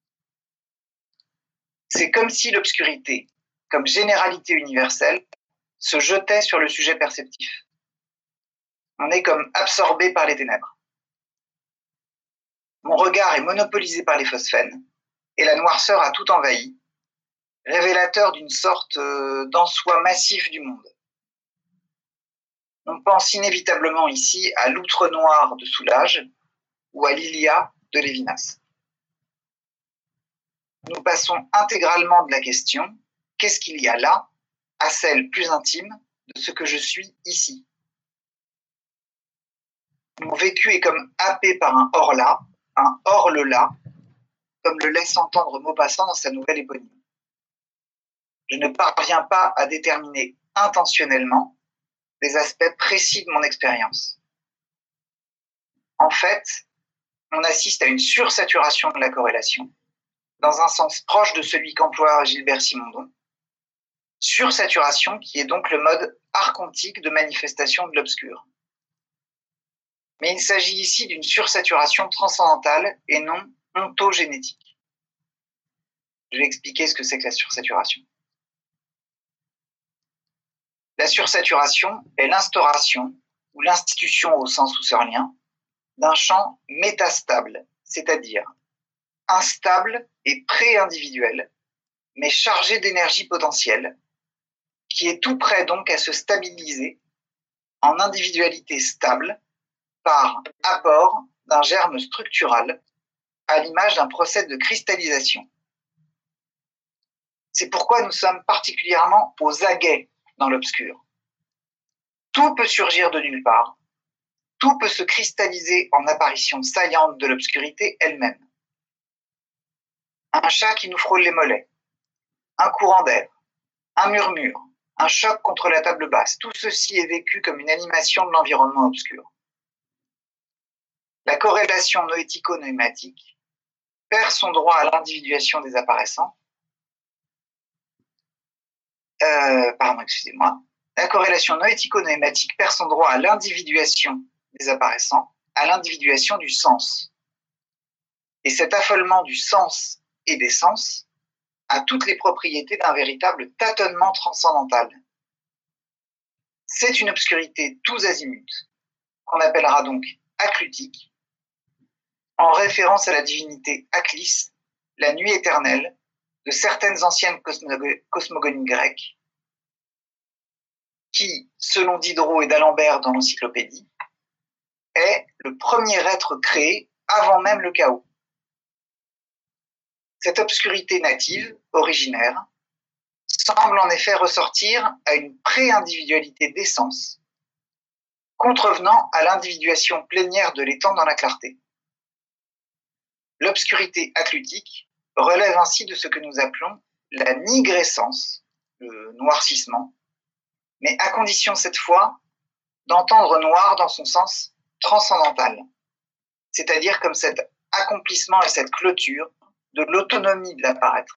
C'est comme si l'obscurité, comme généralité universelle, se jetait sur le sujet perceptif. On est comme absorbé par les ténèbres. Mon regard est monopolisé par les phosphènes, et la noirceur a tout envahi, révélateur d'une sorte d'en-soi massif du monde. On pense inévitablement ici à l'outre noir de Soulages ou à l'Ilia de Lévinas. Nous passons intégralement de la question « qu'est-ce qu'il y a là ?» à celle plus intime de ce que je suis ici. Mon vécu est comme happé par un hors-là, un hors-le-là, comme le laisse entendre Maupassant dans sa nouvelle éponyme. Je ne parviens pas à déterminer intentionnellement des aspects précis de mon expérience. En fait, on assiste à une sursaturation de la corrélation, dans un sens proche de celui qu'emploie Gilbert Simondon, sursaturation qui est donc le mode archontique de manifestation de l'obscur. Mais il s'agit ici d'une sursaturation transcendantale et non ontogénétique. Je vais expliquer ce que c'est que la sursaturation. La sursaturation est l'instauration ou l'institution au sens husserlien d'un champ métastable, c'est-à-dire instable et pré-individuel, mais chargé d'énergie potentielle, qui est tout prêt donc à se stabiliser en individualité stable par apport d'un germe structural à l'image d'un procès de cristallisation. C'est pourquoi nous sommes particulièrement aux aguets dans l'obscur. Tout peut surgir de nulle part, tout peut se cristalliser en apparition saillante de l'obscurité elle-même. Un chat qui nous frôle les mollets, un courant d'air, un murmure, un choc contre la table basse, tout ceci est vécu comme une animation de l'environnement obscur. La corrélation noético-pneumatique perd son droit à l'individuation des apparaissants. Euh, pardon, excusez-moi. La corrélation noético-pneumatique perd son droit à l'individuation des apparaissants, à l'individuation du sens. Et cet affolement du sens et des sens a toutes les propriétés d'un véritable tâtonnement transcendantal. C'est une obscurité tous azimuts, qu'on appellera donc aclutique, en référence à la divinité Aklis, la nuit éternelle, de certaines anciennes cosmogonies grecques, qui, selon Diderot et d'Alembert dans l'Encyclopédie, est le premier être créé avant même le chaos. Cette obscurité native, originaire, semble en effet ressortir à une pré-individualité d'essence, contrevenant à l'individuation plénière de l'étang dans la clarté. L'obscurité aclutique relève ainsi de ce que nous appelons la nigrescence, le noircissement, mais à condition cette fois d'entendre noir dans son sens transcendantal, c'est-à-dire comme cet accomplissement et cette clôture de l'autonomie de l'apparaître.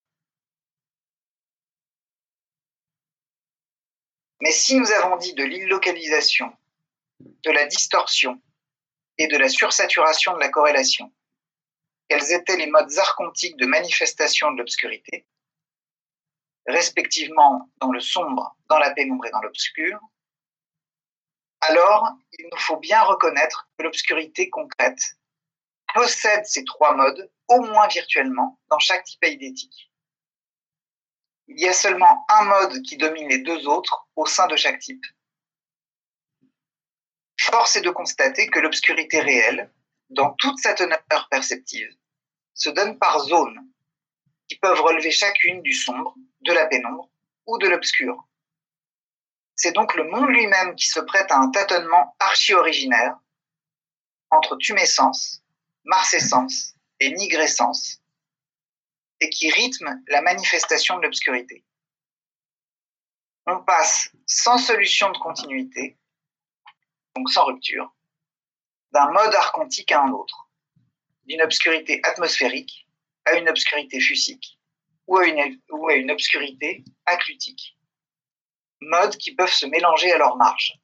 Mais si nous avons dit de l'illocalisation, de la distorsion et de la sursaturation de la corrélation, quels étaient les modes archontiques de manifestation de l'obscurité, respectivement dans le sombre, dans la pénombre et dans l'obscur, alors il nous faut bien reconnaître que l'obscurité concrète possède ces trois modes, au moins virtuellement, dans chaque type eidétique. Il y a seulement un mode qui domine les deux autres au sein de chaque type. Force est de constater que l'obscurité réelle, dans toute sa teneur perceptive, se donne par zones, qui peuvent relever chacune du sombre, de la pénombre ou de l'obscur. C'est donc le monde lui-même qui se prête à un tâtonnement archi-originaire entre tumescence, marcescence et nigrescence, et qui rythme la manifestation de l'obscurité. On passe sans solution de continuité, donc sans rupture, d'un mode archontique à un autre, d'une obscurité atmosphérique à une obscurité fusique ou à une, ou à une obscurité aclutique, modes qui peuvent se mélanger à leur marge.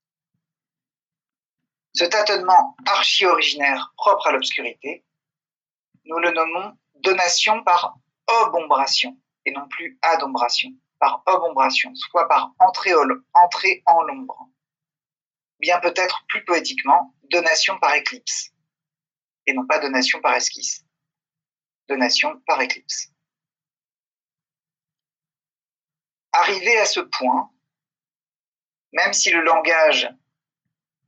Ce tâtonnement archi-originaire propre à l'obscurité, nous le nommons donation par obombration et non plus adombration, par obombration, soit par entrée, entrée en l'ombre. Bien peut-être plus poétiquement, donation par éclipse, et non pas donation par esquisse. Donation par éclipse. Arrivé à ce point, même si le langage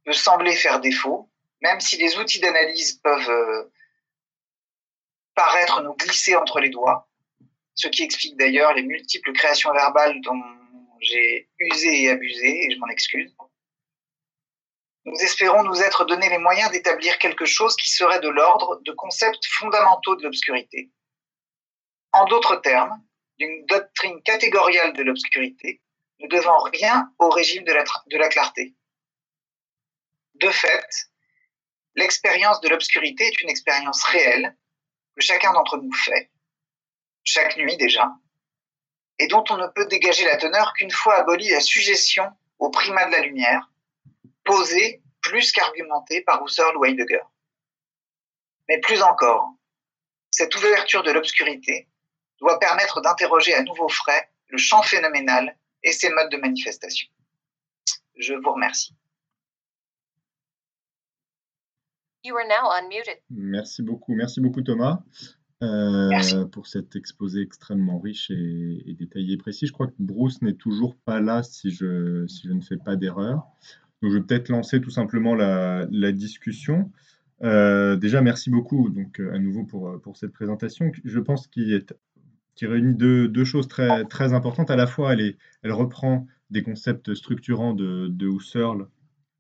peut sembler faire défaut, même si les outils d'analyse peuvent euh, paraître nous glisser entre les doigts, ce qui explique d'ailleurs les multiples créations verbales dont j'ai usé et abusé, et je m'en excuse. Nous espérons nous être donné les moyens d'établir quelque chose qui serait de l'ordre de concepts fondamentaux de l'obscurité. En d'autres termes, d'une doctrine catégoriale de l'obscurité, ne devant rien au régime de la, de la clarté. De fait, l'expérience de l'obscurité est une expérience réelle que chacun d'entre nous fait, chaque nuit déjà, et dont on ne peut dégager la teneur qu'une fois abolie la suggestion au primat de la lumière, posée plus qu'argumentée par Husserl ou Heidegger. Mais plus encore, cette ouverture de l'obscurité doit permettre d'interroger à nouveau frais le champ phénoménal et ses modes de manifestation. Je vous remercie. You are now unmuted. Merci beaucoup, merci beaucoup Thomas euh, Merci. pour cet exposé extrêmement riche et, et détaillé et précis. Je crois que Bruce n'est toujours pas là si je, si je ne fais pas d'erreur. Donc je vais peut-être lancer tout simplement la, la discussion. Euh, déjà, merci beaucoup donc, à nouveau pour, pour cette présentation. Je pense qu'il est qui réunit deux, deux choses très, très importantes. À la fois, elle, est, elle reprend des concepts structurants de, de Husserl,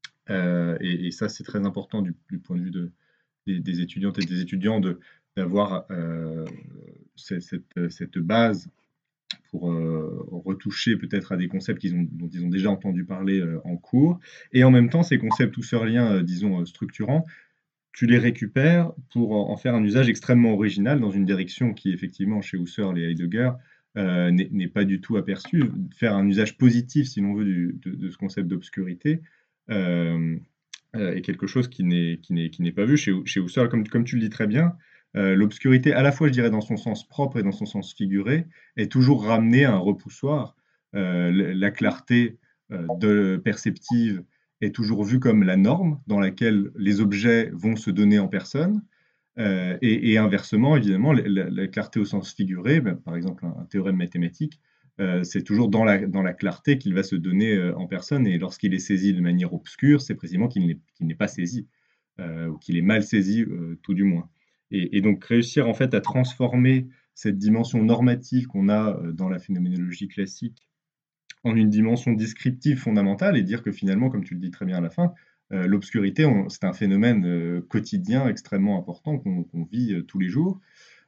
euh, et, et ça, c'est très important du, du point de vue de, des, des étudiantes et des étudiants de, d'avoir euh, cette, cette, cette base pour euh, retoucher peut-être à des concepts qu'ils ont, dont ils ont déjà entendu parler euh, en cours. Et en même temps, ces concepts husserliens, euh, disons, euh, structurants, tu les récupères pour en faire un usage extrêmement original dans une direction qui, effectivement, chez Husserl et Heidegger, euh, n'est pas du tout aperçue. Faire un usage positif, si l'on veut, du, de, de ce concept d'obscurité euh, euh, est quelque chose qui n'est qui n'est qui n'est pas vu chez, chez Husserl. Comme, comme tu le dis très bien, euh, l'obscurité, à la fois, je dirais, dans son sens propre et dans son sens figuré, est toujours ramenée à un repoussoir. Euh, la clarté euh, de perceptive est toujours vue comme la norme dans laquelle les objets vont se donner en personne. Euh, et, et inversement, évidemment, la, la clarté au sens figuré, ben, par exemple un, un théorème mathématique, euh, c'est toujours dans la, dans la clarté qu'il va se donner euh, en personne. Et lorsqu'il est saisi de manière obscure, c'est précisément qu'il n'est qu'il n'est pas saisi, euh, ou qu'il est mal saisi, euh, tout du moins. Et, et donc réussir en fait à transformer cette dimension normative qu'on a euh, dans la phénoménologie classique en une dimension descriptive fondamentale et dire que finalement, comme tu le dis très bien à la fin, euh, l'obscurité, c'est un phénomène euh, quotidien extrêmement important qu'on qu'on vit euh, tous les jours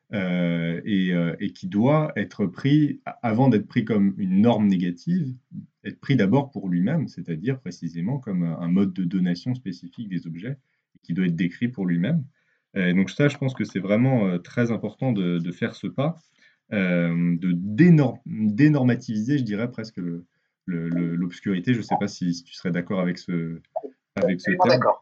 euh, et, euh, et qui doit être pris, avant d'être pris comme une norme négative, être pris d'abord pour lui-même, c'est-à-dire précisément comme un, un mode de donation spécifique des objets qui doit être décrit pour lui-même. Euh, donc ça, je pense que c'est vraiment euh, très important de, de faire ce pas. Euh, de dénorm dénormativiser, je dirais presque le, le, le, l'obscurité. Je ne sais pas si, si tu serais d'accord avec ce, avec ce terme. D'accord.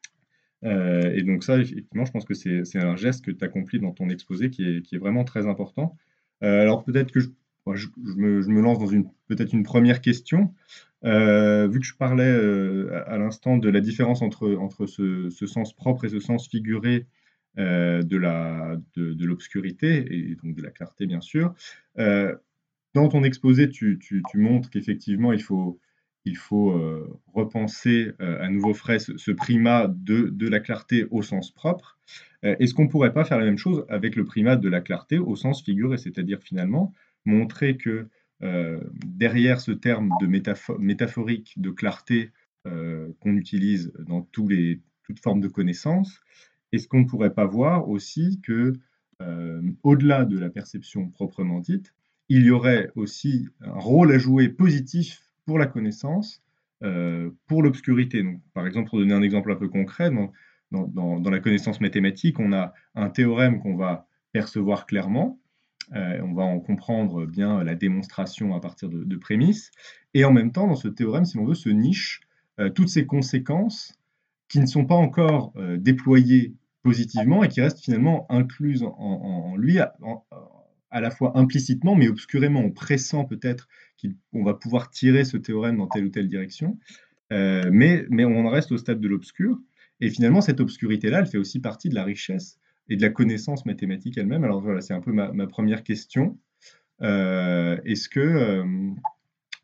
Euh, et donc ça, effectivement, je pense que c'est un geste que tu accomplis dans ton exposé qui est, qui est vraiment très important. Euh, alors peut-être que je, je, je, me, je me lance dans une peut-être une première question. Euh, vu que je parlais euh, à, à l'instant de la différence entre, entre ce, ce sens propre et ce sens figuré euh, de la, de, de l'obscurité, et donc de la clarté, bien sûr. Euh, dans ton exposé, tu, tu, tu montres qu'effectivement, il faut, il faut euh, repenser euh, à nouveau frais ce, ce primat de, de la clarté au sens propre. Euh, Est-ce qu'on ne pourrait pas faire la même chose avec le primat de la clarté au sens figuré, c'est-à-dire finalement montrer que euh, derrière ce terme de métaphore, métaphorique de clarté euh, qu'on utilise dans tous les, toute forme de connaissance, est-ce qu'on ne pourrait pas voir aussi que, euh, au-delà de la perception proprement dite, il y aurait aussi un rôle à jouer positif pour la connaissance, euh, pour l'obscurité. Donc, par exemple, pour donner un exemple un peu concret, dans, dans, dans, dans la connaissance mathématique, on a un théorème qu'on va percevoir clairement, euh, on va en comprendre bien la démonstration à partir de, de prémices, et en même temps, dans ce théorème, si l'on veut, se niche euh, toutes ces conséquences qui ne sont pas encore euh, déployées positivement et qui restent finalement incluses en, en, en lui, en, à la fois implicitement, mais obscurément, en pressant peut-être qu'on va pouvoir tirer ce théorème dans telle ou telle direction, euh, mais, mais on en reste au stade de l'obscur. Et finalement, cette obscurité-là, elle fait aussi partie de la richesse et de la connaissance mathématique elle-même. Alors voilà, c'est un peu ma, ma première question. Euh, Est-ce que, euh,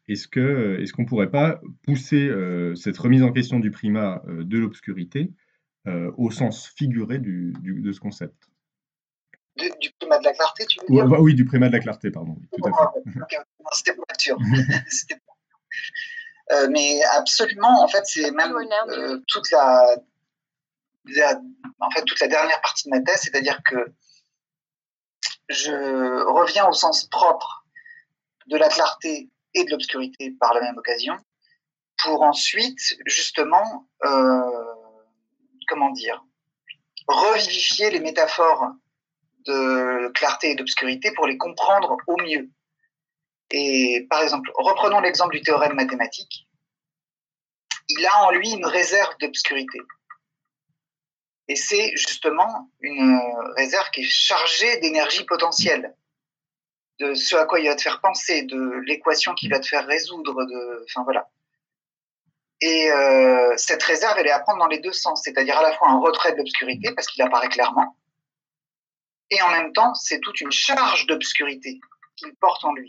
est-ce que, est-ce qu'on pourrait pas pousser euh, cette remise en question du primat euh, de l'obscurité euh, au sens figuré du, du- de ce concept? Du, du primat de la clarté, tu veux Ou- dire? enfin, oui, du primat de la clarté, pardon, oui, tout à fait. Ok, ok. Non, c'était pour être sûr. C'était pour- Euh, mais absolument, en fait, c'est même You are now euh, muted. toute la, la- en fait, toute la dernière partie de ma thèse, c'est-à-dire que je reviens au sens propre de la clarté et de l'obscurité par la même occasion, pour ensuite, justement, euh, comment dire, revivifier les métaphores de clarté et d'obscurité pour les comprendre au mieux. Et par exemple, reprenons l'exemple du théorème mathématique. Il a en lui une réserve d'obscurité. Et c'est justement une réserve qui est chargée d'énergie potentielle, de ce à quoi il va te faire penser, de l'équation qu'il va te faire résoudre, de, enfin voilà. Et euh, cette réserve, elle est à prendre dans les deux sens, c'est-à-dire à la fois un retrait de l'obscurité, parce qu'il apparaît clairement, et en même temps, c'est toute une charge d'obscurité qu'il porte en lui.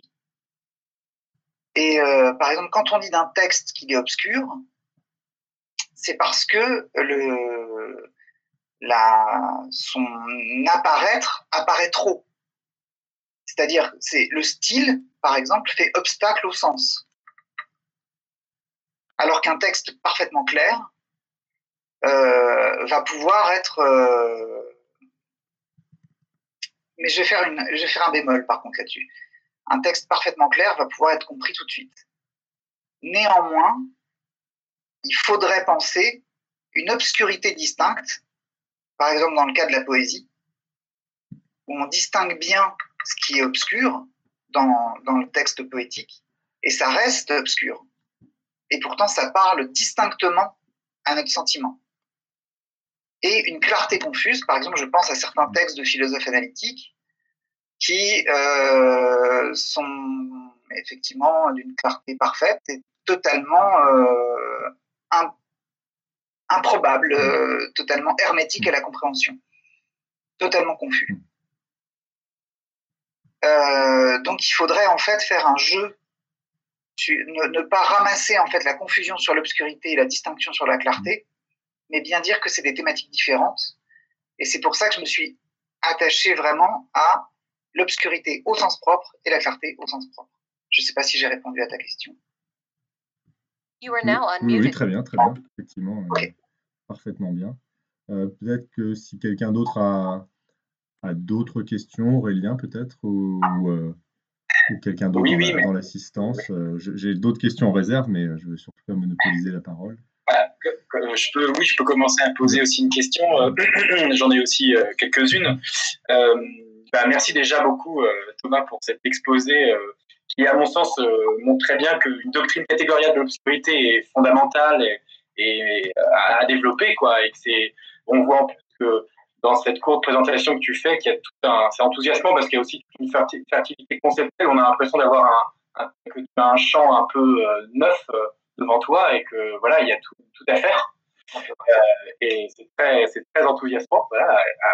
Et euh, par exemple, quand on dit d'un texte qu'il est obscur, c'est parce que le, la, son apparaître apparaît trop. C'est-à-dire, c'est le style, par exemple, fait obstacle au sens. Alors qu'un texte parfaitement clair euh, va pouvoir être... Euh... Mais je vais, faire une, je vais faire un bémol, par contre, là-dessus. Un texte parfaitement clair va pouvoir être compris tout de suite. Néanmoins, il faudrait penser une obscurité distincte, par exemple dans le cas de la poésie, où on distingue bien ce qui est obscur dans, dans le texte poétique, et ça reste obscur. Et pourtant, ça parle distinctement à notre sentiment. Et une clarté confuse, par exemple, je pense à certains textes de philosophes analytiques qui euh, sont effectivement d'une clarté parfaite et totalement euh, un, improbable, euh, totalement hermétique à la compréhension, totalement confus. Euh, donc il faudrait en fait faire un jeu, ne, ne pas ramasser en fait la confusion sur l'obscurité et la distinction sur la clarté, mais bien dire que c'est des thématiques différentes. Et c'est pour ça que je me suis attaché vraiment à l'obscurité au sens propre et la clarté au sens propre. Je ne sais pas si j'ai répondu à ta question. You are Oui, now oui, oui, unmuted. très bien, très bien, effectivement, euh, Ok. parfaitement bien. Euh, peut-être que si quelqu'un d'autre a, a d'autres questions, Aurélien peut-être, ou, ou, euh, ou quelqu'un d'autre Oui, dans oui, la- mais dans l'assistance. Euh, je- j'ai d'autres questions en réserve, mais euh, je veux surtout pas monopoliser la parole. voilà, que- que je peux, oui, je peux commencer à poser Oui. aussi une question. Euh, J'en ai aussi euh, quelques-unes. Euh, bah, merci déjà beaucoup, euh, Thomas, pour cet exposé euh, qui, à mon sens, euh, montre très bien qu'une doctrine catégoriale de l'obscurité est fondamentale et, et à, à développer, quoi. Et que c'est, on voit en plus que dans cette courte présentation que tu fais, qu'il y a tout un, c'est enthousiasmant parce qu'il y a aussi toute une ferti- fertilité conceptuelle. On a l'impression d'avoir un, un, que tu as un champ un peu euh, neuf euh, devant toi et que voilà, il y a tout, tout à faire. Euh, et c'est très, c'est très enthousiasmant, voilà,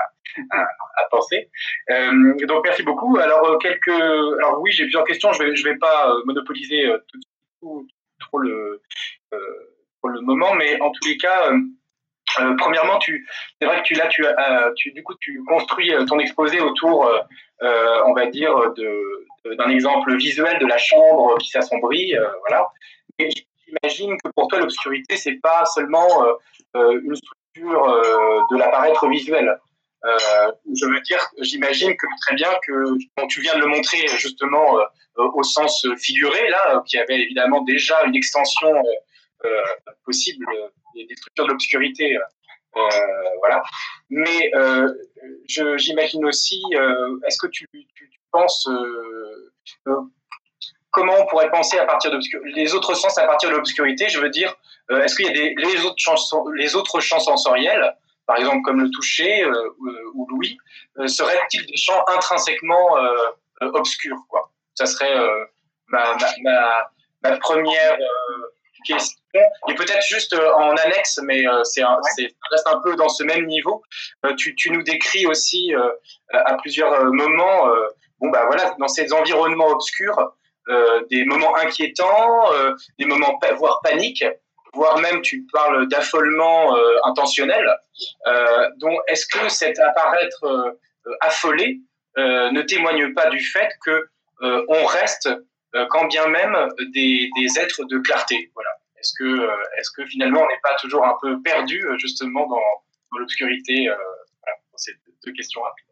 à, à, à penser. Euh, donc merci beaucoup. Alors quelques, alors oui, j'ai plusieurs questions. Je vais, je vais pas euh, monopoliser euh, tout, tout, trop le, euh, pour le moment, mais en tous les cas. Euh, Euh, premièrement, tu, c'est vrai que tu là, tu, euh, tu du coup, tu construis ton exposé autour, euh, on va dire, de, de, d'un exemple visuel de la chambre qui s'assombrit, euh, voilà. Et j'imagine que pour toi, l'obscurité, c'est pas seulement euh, une structure euh, de l'apparaître visuel. Euh, je veux dire, j'imagine que très bien que bon, tu viens de le montrer justement euh, au sens figuré là, qui avait évidemment déjà une extension euh, euh, possible des structures de l'obscurité, euh, voilà. Mais euh, je, j'imagine aussi, euh, est-ce que tu, tu, tu penses euh, euh, comment on pourrait penser à partir de les autres sens à partir de l'obscurité? Je veux dire, euh, est-ce qu'il y a des les autres champs, les autres champs sensoriels, par exemple comme le toucher euh, ou l'ouïe, euh, seraient-ils des champs intrinsèquement euh, euh, obscurs, quoi? Ça serait euh, ma, ma, ma, ma première euh, question. Et peut-être juste euh, en annexe, mais euh, c'est, un, c'est ça reste un peu dans ce même niveau. Euh, tu, tu nous décris aussi euh, à plusieurs moments, euh, bon bah voilà, dans ces environnements obscurs. euh, des moments inquiétants, euh, des moments voire paniques, voire même tu parles d'affolement euh, intentionnel. Euh, donc est-ce que cet apparaître euh, affolé euh, ne témoigne pas du fait que euh, on reste euh, quand bien même des, des êtres de clarté, voilà. Est-ce que, euh, est-ce que finalement on n'est pas toujours un peu perdu justement dans, dans l'obscurité, euh, voilà, dans ces deux questions rapides.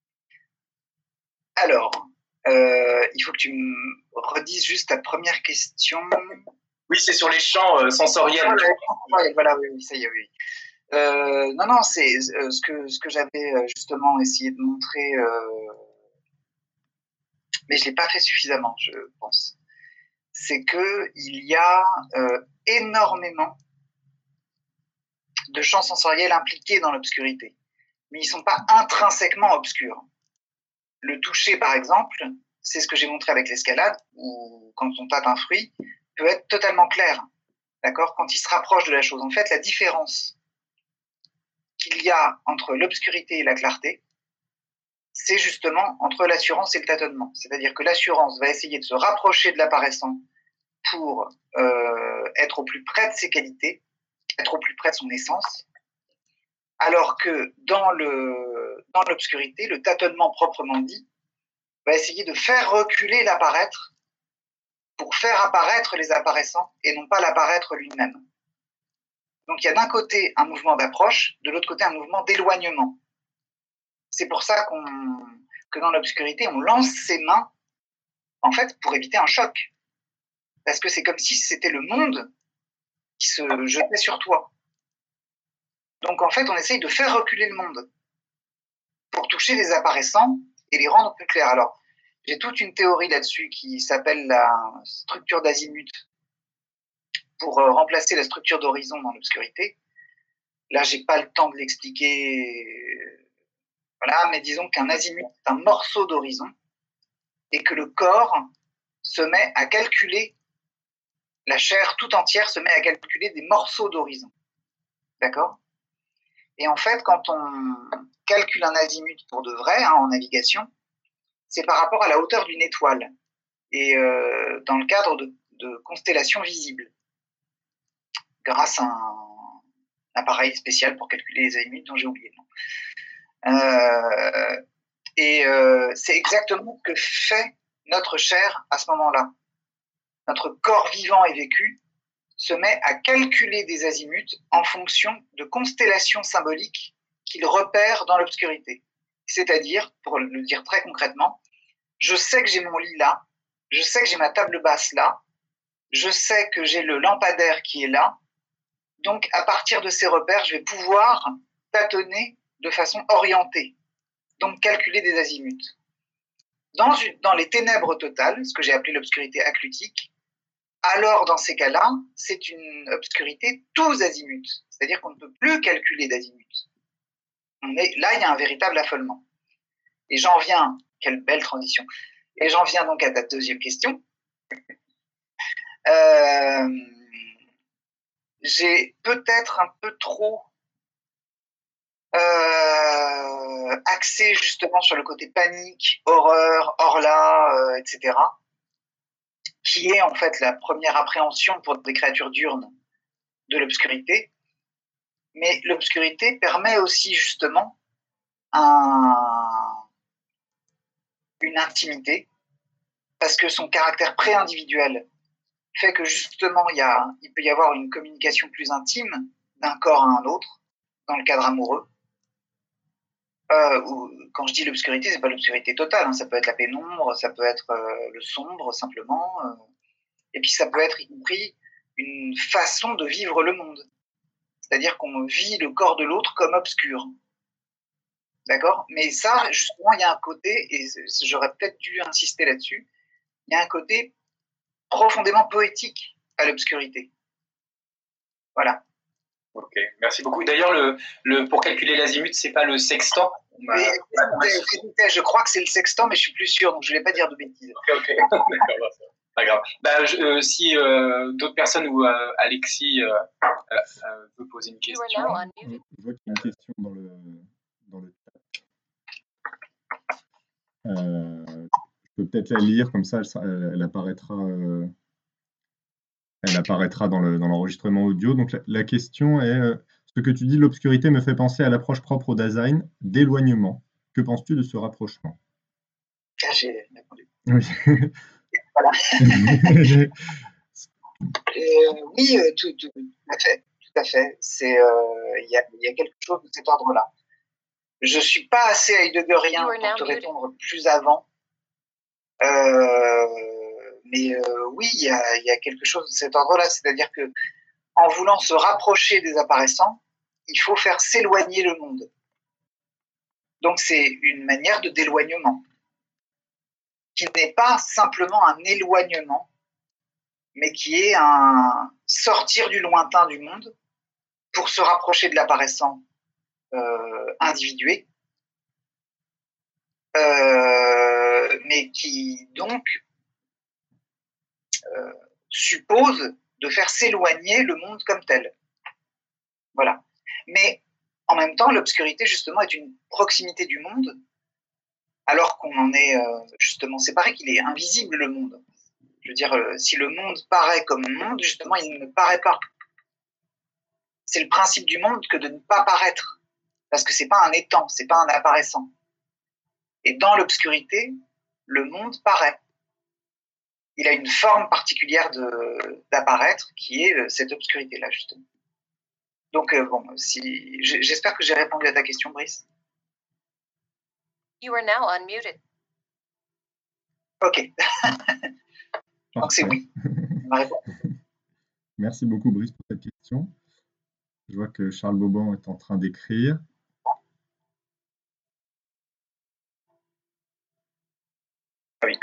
Alors, euh, il faut que tu me redises juste ta première question. Oui, c'est sur les champs euh, sensoriels. Ah, ouais, voilà, oui, oui, ça y est, oui. Euh, non, non, c'est euh, ce que, ce que j'avais justement essayé de montrer, euh, mais je ne l'ai pas fait suffisamment, je pense. C'est qu'il y a euh, énormément de champs sensoriels impliqués dans l'obscurité, mais ils ne sont pas intrinsèquement obscurs. Le toucher, par exemple, c'est ce que j'ai montré avec l'escalade, où quand on tape un fruit, peut être totalement clair, d'accord, quand il se rapproche de la chose. En fait, la différence qu'il y a entre l'obscurité et la clarté, c'est justement entre l'assurance et le tâtonnement. C'est-à-dire que l'assurance va essayer de se rapprocher de l'apparaissant pour euh, être au plus près de ses qualités, être au plus près de son essence, alors que dans le dans l'obscurité, le tâtonnement proprement dit va essayer de faire reculer l'apparaître pour faire apparaître les apparaissants et non pas l'apparaître lui-même. Donc il y a d'un côté un mouvement d'approche, de l'autre côté un mouvement d'éloignement. C'est pour ça qu'on, que dans l'obscurité, on lance ses mains, en fait, pour éviter un choc. Parce que c'est comme si c'était le monde qui se jetait sur toi. Donc en fait, on essaye de faire reculer le monde pour toucher les apparaissants et les rendre plus clairs. Alors, j'ai toute une théorie là-dessus qui s'appelle la structure d'azimut pour euh, remplacer la structure d'horizon dans l'obscurité. Là, j'ai pas le temps de l'expliquer. Voilà, mais disons qu'un azimut est un morceau d'horizon et que le corps se met à calculer, la chair tout entière se met à calculer des morceaux d'horizon. D'accord ? Et en fait, quand on calcule un azimut pour de vrai, hein, en navigation, c'est par rapport à la hauteur d'une étoile et euh, dans le cadre de, de constellations visibles, grâce à un appareil spécial pour calculer les azimuts dont j'ai oublié le nom. Euh, et euh, c'est exactement ce que fait notre chair à ce moment-là. Notre corps vivant et vécu se met à calculer des azimuts en fonction de constellations symboliques qu'il repère dans l'obscurité. C'est-à-dire, pour le dire très concrètement, je sais que j'ai mon lit là, je sais que j'ai ma table basse là, je sais que j'ai le lampadaire qui est là, donc à partir de ces repères, je vais pouvoir tâtonner de façon orientée, donc calculer des azimuts. Dans, une, dans les ténèbres totales, ce que j'ai appelé l'obscurité acclutique, alors dans ces cas-là, c'est une obscurité tous azimuts, c'est-à-dire qu'on ne peut plus calculer d'azimuts. On est, là, il y a un véritable affolement. Et j'en viens, quelle belle transition, et j'en viens donc à ta deuxième question. Euh, j'ai peut-être un peu trop euh, axé justement sur le côté panique, horreur, horla, euh, et cetera, qui est en fait la première appréhension pour des créatures diurnes de l'obscurité. Mais l'obscurité permet aussi justement un, une intimité, parce que son caractère pré-individuel fait que justement il, y a, il peut y avoir une communication plus intime d'un corps à un autre, dans le cadre amoureux. Euh, où, quand je dis l'obscurité, c'est pas l'obscurité totale, hein, ça peut être la pénombre, ça peut être euh, le sombre simplement, euh, et puis ça peut être y compris une façon de vivre le monde. C'est-à-dire qu'on vit le corps de l'autre comme obscur. D'accord ? Mais ça, justement, il y a un côté, et j'aurais peut-être dû insister là-dessus, il y a un côté profondément poétique à l'obscurité. Voilà. Ok, merci beaucoup. D'ailleurs, le, le, pour calculer l'azimut, c'est pas le sextant. Oui, je crois que c'est le sextant, mais je suis plus sûr, donc je ne vais pas dire de bêtises. Ok, ok. D'accord, pas grave. Bah, je, euh, si euh, d'autres personnes ou euh, Alexis euh, euh, euh, veut poser une question. Je vois qu'il y a une question dans le, dans le chat. Euh, je peux peut-être la lire, comme ça, elle, elle, elle apparaîtra, euh, elle apparaîtra dans, le, dans l'enregistrement audio. Donc, la, la question est, euh, ce que tu dis, l'obscurité me fait penser à l'approche propre au Dasein d'éloignement. Que penses-tu de ce rapprochement? Ah, j'ai répondu. Oui. Voilà. euh, oui, euh, tout, tout, tout à fait. Tout à fait. Il euh, y, a, y a quelque chose de cet ordre-là. Je ne suis pas assez heideggerien pour te répondre plus avant. Euh, mais euh, oui, il y a, y a quelque chose de cet ordre-là. C'est-à-dire que en voulant se rapprocher des apparaissants, il faut faire s'éloigner le monde. Donc c'est une manière de d'éloignement, qui n'est pas simplement un éloignement, mais qui est un sortir du lointain du monde pour se rapprocher de l'apparaissant euh, individué, euh, mais qui donc euh, suppose de faire s'éloigner le monde comme tel. Voilà. Mais en même temps, l'obscurité, justement, est une proximité du monde, alors qu'on en est euh, justement séparé, qu'il est invisible, le monde. Je veux dire, euh, si le monde paraît comme monde, justement, il ne paraît pas. C'est le principe du monde que de ne pas paraître, parce que c'est pas un étant, c'est pas un apparaissant. Et dans l'obscurité, le monde paraît. Il a une forme particulière de, d'apparaître, qui est cette obscurité-là, justement. Donc, euh, bon, si, j'espère que j'ai répondu à ta question, Brice. You are now unmuted. Ok. Donc, c'est oui. Ma réponse. Merci beaucoup, Brice, pour cette question. Je vois que Charles Bauban est en train d'écrire. Oui.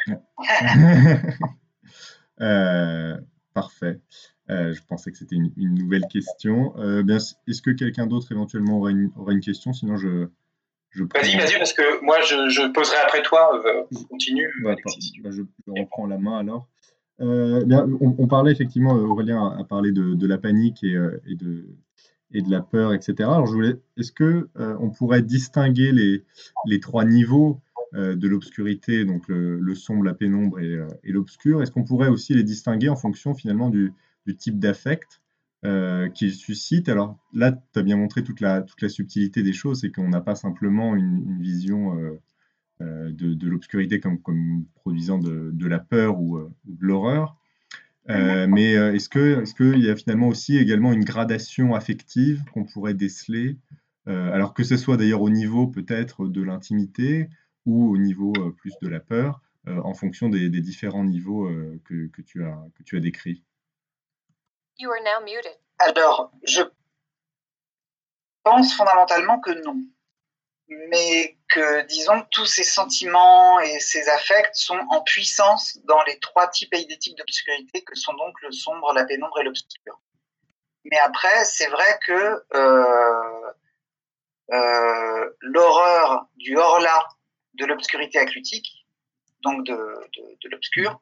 euh, parfait. Euh, je pensais que c'était une, une nouvelle question. Euh, bien, est-ce que quelqu'un d'autre éventuellement aurait une, aurait une question? Sinon, je, je prends... Vas-y, vas-y, parce que moi, je, je poserai après toi. Euh, continue. Ouais, bah, je, je reprends la main alors. Euh, bien, on, on parlait effectivement, Aurélien a, a parlé de, de la panique et, et, de, et de la peur, et cetera. Alors, je voulais, est-ce que euh, on pourrait distinguer les, les trois niveaux euh, de l'obscurité, donc le, le sombre, la pénombre et, euh, et l'obscur? Est-ce qu'on pourrait aussi les distinguer en fonction finalement du, du type d'affect euh, qu'ils suscitent? Alors là, tu as bien montré toute la, toute la subtilité des choses, c'est qu'on n'a pas simplement une, une vision euh, euh, de, de l'obscurité comme, comme produisant de, de la peur ou, euh, ou de l'horreur. Euh, mais euh, est-ce que, est-ce qu'il y a finalement aussi également une gradation affective qu'on pourrait déceler, euh, alors que ce soit d'ailleurs au niveau peut-être de l'intimité ou au niveau euh, plus de la peur, euh, en fonction des, des différents niveaux euh, que, que, tu as, que tu as décrits? You are now muted. Alors, je pense fondamentalement que non. Mais que, disons, tous ces sentiments et ces affects sont en puissance dans les trois types eidétiques d'obscurité que sont donc le sombre, la pénombre et l'obscur. Mais après, c'est vrai que euh, euh, l'horreur du hors-là de l'obscurité aclutique, donc de, de, de l'obscur,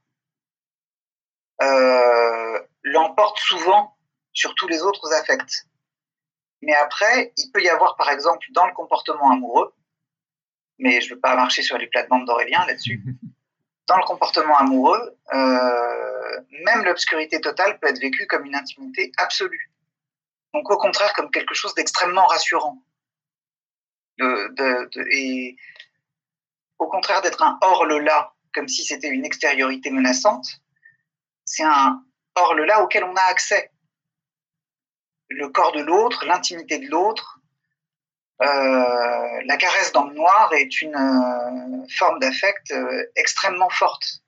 euh, l'emporte souvent sur tous les autres affects. Mais après, il peut y avoir, par exemple, dans le comportement amoureux, mais je ne veux pas marcher sur les plates-bandes d'Aurélien là-dessus, dans le comportement amoureux, euh, même l'obscurité totale peut être vécue comme une intimité absolue. Donc au contraire, comme quelque chose d'extrêmement rassurant. De, de, de, et au contraire d'être un hors-le-là, comme si c'était une extériorité menaçante, c'est un hors-le-là auquel on a accès. Le corps de l'autre, l'intimité de l'autre, euh, la caresse dans le noir est une euh, forme d'affect euh, extrêmement forte.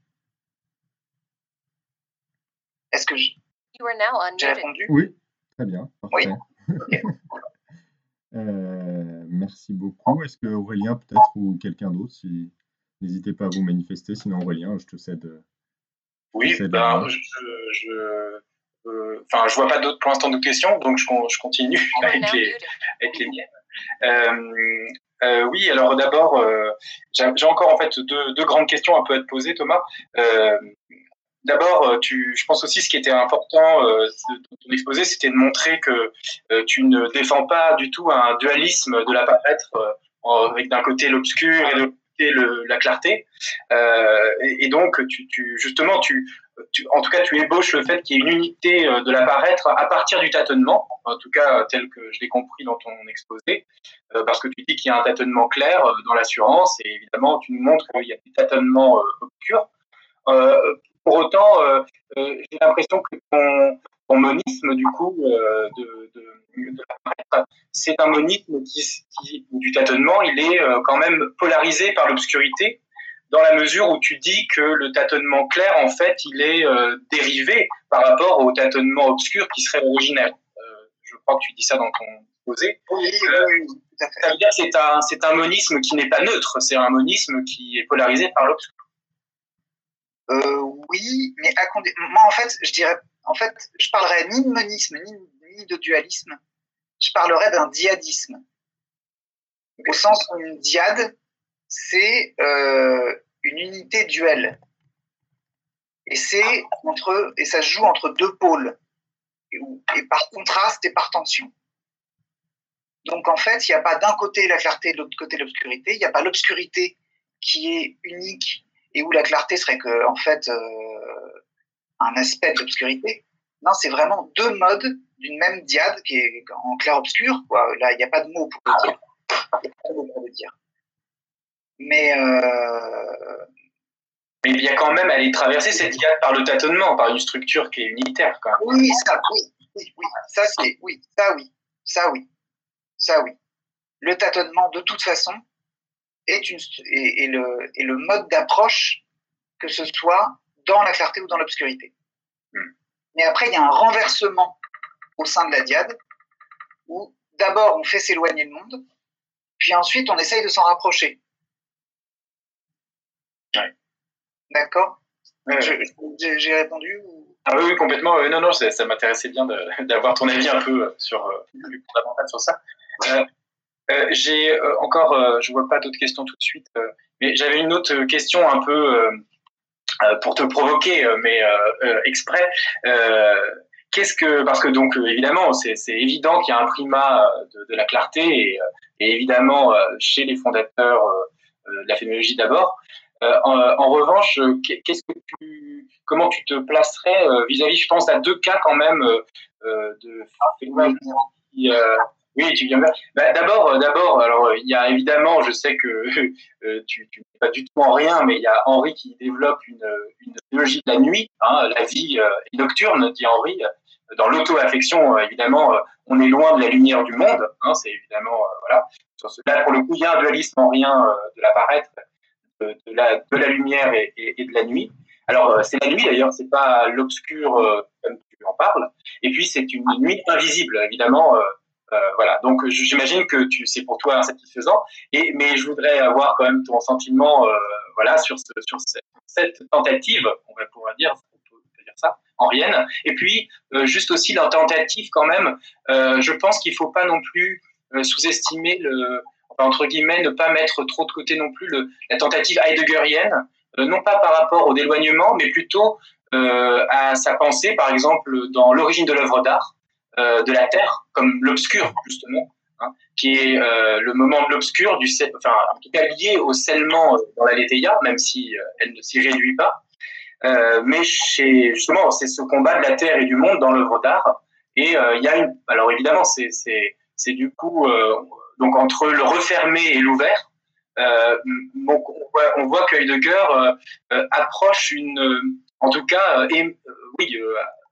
Est-ce que je... j'ai répondu? Oui, très bien, parfait. Oui. Okay. euh, merci beaucoup. Est-ce que Aurélien peut-être ou quelqu'un d'autre, si... n'hésitez pas à vous manifester, sinon Aurélien, je te cède. Oui, je te cède ben, je, je, euh, enfin, je vois pas d'autres pour l'instant de questions, donc je, je continue avec les, avec les miennes. Euh, euh, oui, alors d'abord, euh, j'ai, j'ai encore en fait deux, deux grandes questions un peu à te poser, Thomas. Euh, D'abord, tu, je pense aussi ce qui était important euh, dans ton exposé, c'était de montrer que euh, tu ne défends pas du tout un dualisme de l'apparaître, euh, avec d'un côté l'obscur et de imiter le, la clarté. Euh, et, et donc, tu, tu, justement, tu, tu, en tout cas, tu ébauches le fait qu'il y ait une unité de l'apparaître à partir du tâtonnement, en tout cas tel que je l'ai compris dans ton exposé, euh, parce que tu dis qu'il y a un tâtonnement clair dans l'assurance, et évidemment, tu nous montres qu'il y a des tâtonnements euh, obscurs. Euh, pour autant, euh, euh, j'ai l'impression que ton, ton monisme, du coup, euh, de, de, de l'apparaître, c'est un monisme qui, qui, du tâtonnement, il est euh, quand même polarisé par l'obscurité, dans la mesure où tu dis que le tâtonnement clair, en fait, il est euh, dérivé par rapport au tâtonnement obscur qui serait originel. Euh, je crois que tu dis ça dans ton exposé. Oui, oui, euh, oui, tout à fait. Ça veut dire que c'est un, c'est un monisme qui n'est pas neutre, c'est un monisme qui est polarisé par l'obscur. Euh, oui, mais à condi- moi, en fait, je dirais, en fait, je parlerais ni de monisme, ni, ni de dualisme. Je parlerais d'un dyadisme. Au sens où une dyade, c'est euh, une unité duelle. Et c'est entre, et ça se joue entre deux pôles. Et, et par contraste et par tension. Donc, en fait, il n'y a pas d'un côté la clarté, de l'autre côté l'obscurité. Il n'y a pas l'obscurité qui est unique et où la clarté serait que, en fait, euh, un aspect de l'obscurité. Non, c'est vraiment deux modes d'une même dyade qui est en clair-obscur, quoi. Là, il n'y a pas de mots pour le dire. Il n'y a pas de mots pour le dire. Mais, euh... mais il y a quand même, elle est traversée, cette dyade, par le tâtonnement, par une structure qui est unitaire, quand même. Oui, ça, oui, oui, oui, ça c'est, oui, ça oui, ça oui, ça oui. Le tâtonnement, de toute façon, est, une, est, est, le, est le mode d'approche, que ce soit dans la clarté ou dans l'obscurité. Hmm. Mais après, il y a un renversement au sein de la dyade, où d'abord on fait s'éloigner le monde, puis ensuite on essaye de s'en rapprocher. Ouais. D'accord. Ouais, je, ouais. J'ai répondu ou... Ah oui, oui, complètement. Euh, non, non, ça, ça m'intéressait bien de, d'avoir ton avis un peu sur, euh, plus fondamental sur ça. Euh, euh, j'ai euh, encore, euh, je vois pas d'autres questions tout de suite, euh, mais j'avais une autre question un peu euh, pour te provoquer, mais euh, euh, exprès. Euh, Qu'est-ce que, parce que donc évidemment, c'est, c'est évident qu'il y a un primat de, de la clarté et, et évidemment chez les fondateurs de la phénoménologie d'abord. Euh, en, en revanche, qu'est-ce que tu, comment tu te placerais vis-à-vis, je pense à deux cas quand même euh, de phénoménologie. Euh, oui, tu viens. Bah, d'abord, d'abord, alors il y a évidemment, je sais que euh, tu, tu n'es pas du tout en rien, mais il y a Henri qui développe une, une théologie de la nuit, hein, la vie euh, nocturne, dit Henri. Dans l'auto-affection, euh, évidemment, euh, on est loin de la lumière du monde. Hein, c'est évidemment, euh, voilà. Sur ce, là, pour le coup, il y a un dualisme en rien euh, de l'apparaître, de, de, la, de la lumière et, et, et de la nuit. Alors, euh, c'est la nuit d'ailleurs, c'est pas l'obscur euh, comme tu en parles. Et puis, c'est une nuit invisible, évidemment. Euh, euh, voilà. Donc, j'imagine que tu, c'est pour toi insatisfaisant. Et mais je voudrais avoir quand même ton sentiment, euh, voilà, sur ce, sur cette, cette tentative, on va pouvoir dire, ça, henrienne. Et puis, euh, juste aussi la tentative quand même, euh, je pense qu'il ne faut pas non plus euh, sous-estimer, le, enfin, entre guillemets, ne pas mettre trop de côté non plus le, la tentative heideggerienne, euh, non pas par rapport au déloignement, mais plutôt euh, à sa pensée, par exemple, dans l'origine de l'œuvre d'art, euh, de la Terre, comme l'obscur, justement, hein, qui est euh, le moment de l'obscur, du, enfin, en tout cas lié au scellement dans l'Aletheia, même si euh, elle ne s'y réduit pas. Euh, mais chez, justement, c'est ce combat de la terre et du monde dans l'œuvre d'art. Et euh, il y a une, alors évidemment, c'est, c'est, c'est du coup, euh, donc entre le refermé et l'ouvert, euh, donc on voit, on voit que Heidegger euh, euh, approche une, euh, en tout cas, euh, et, euh, oui, euh,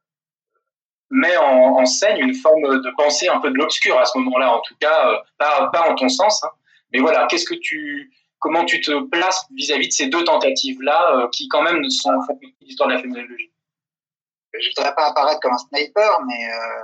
met en, en scène une forme de pensée un peu de l'obscur à ce moment-là, en tout cas, euh, pas, pas en ton sens. Hein, mais voilà, qu'est-ce que tu, comment tu te places vis-à-vis de ces deux tentatives-là, euh, qui quand même sont font partie de l'histoire de la phénoménologie? Je ne voudrais pas apparaître comme un sniper, mais euh,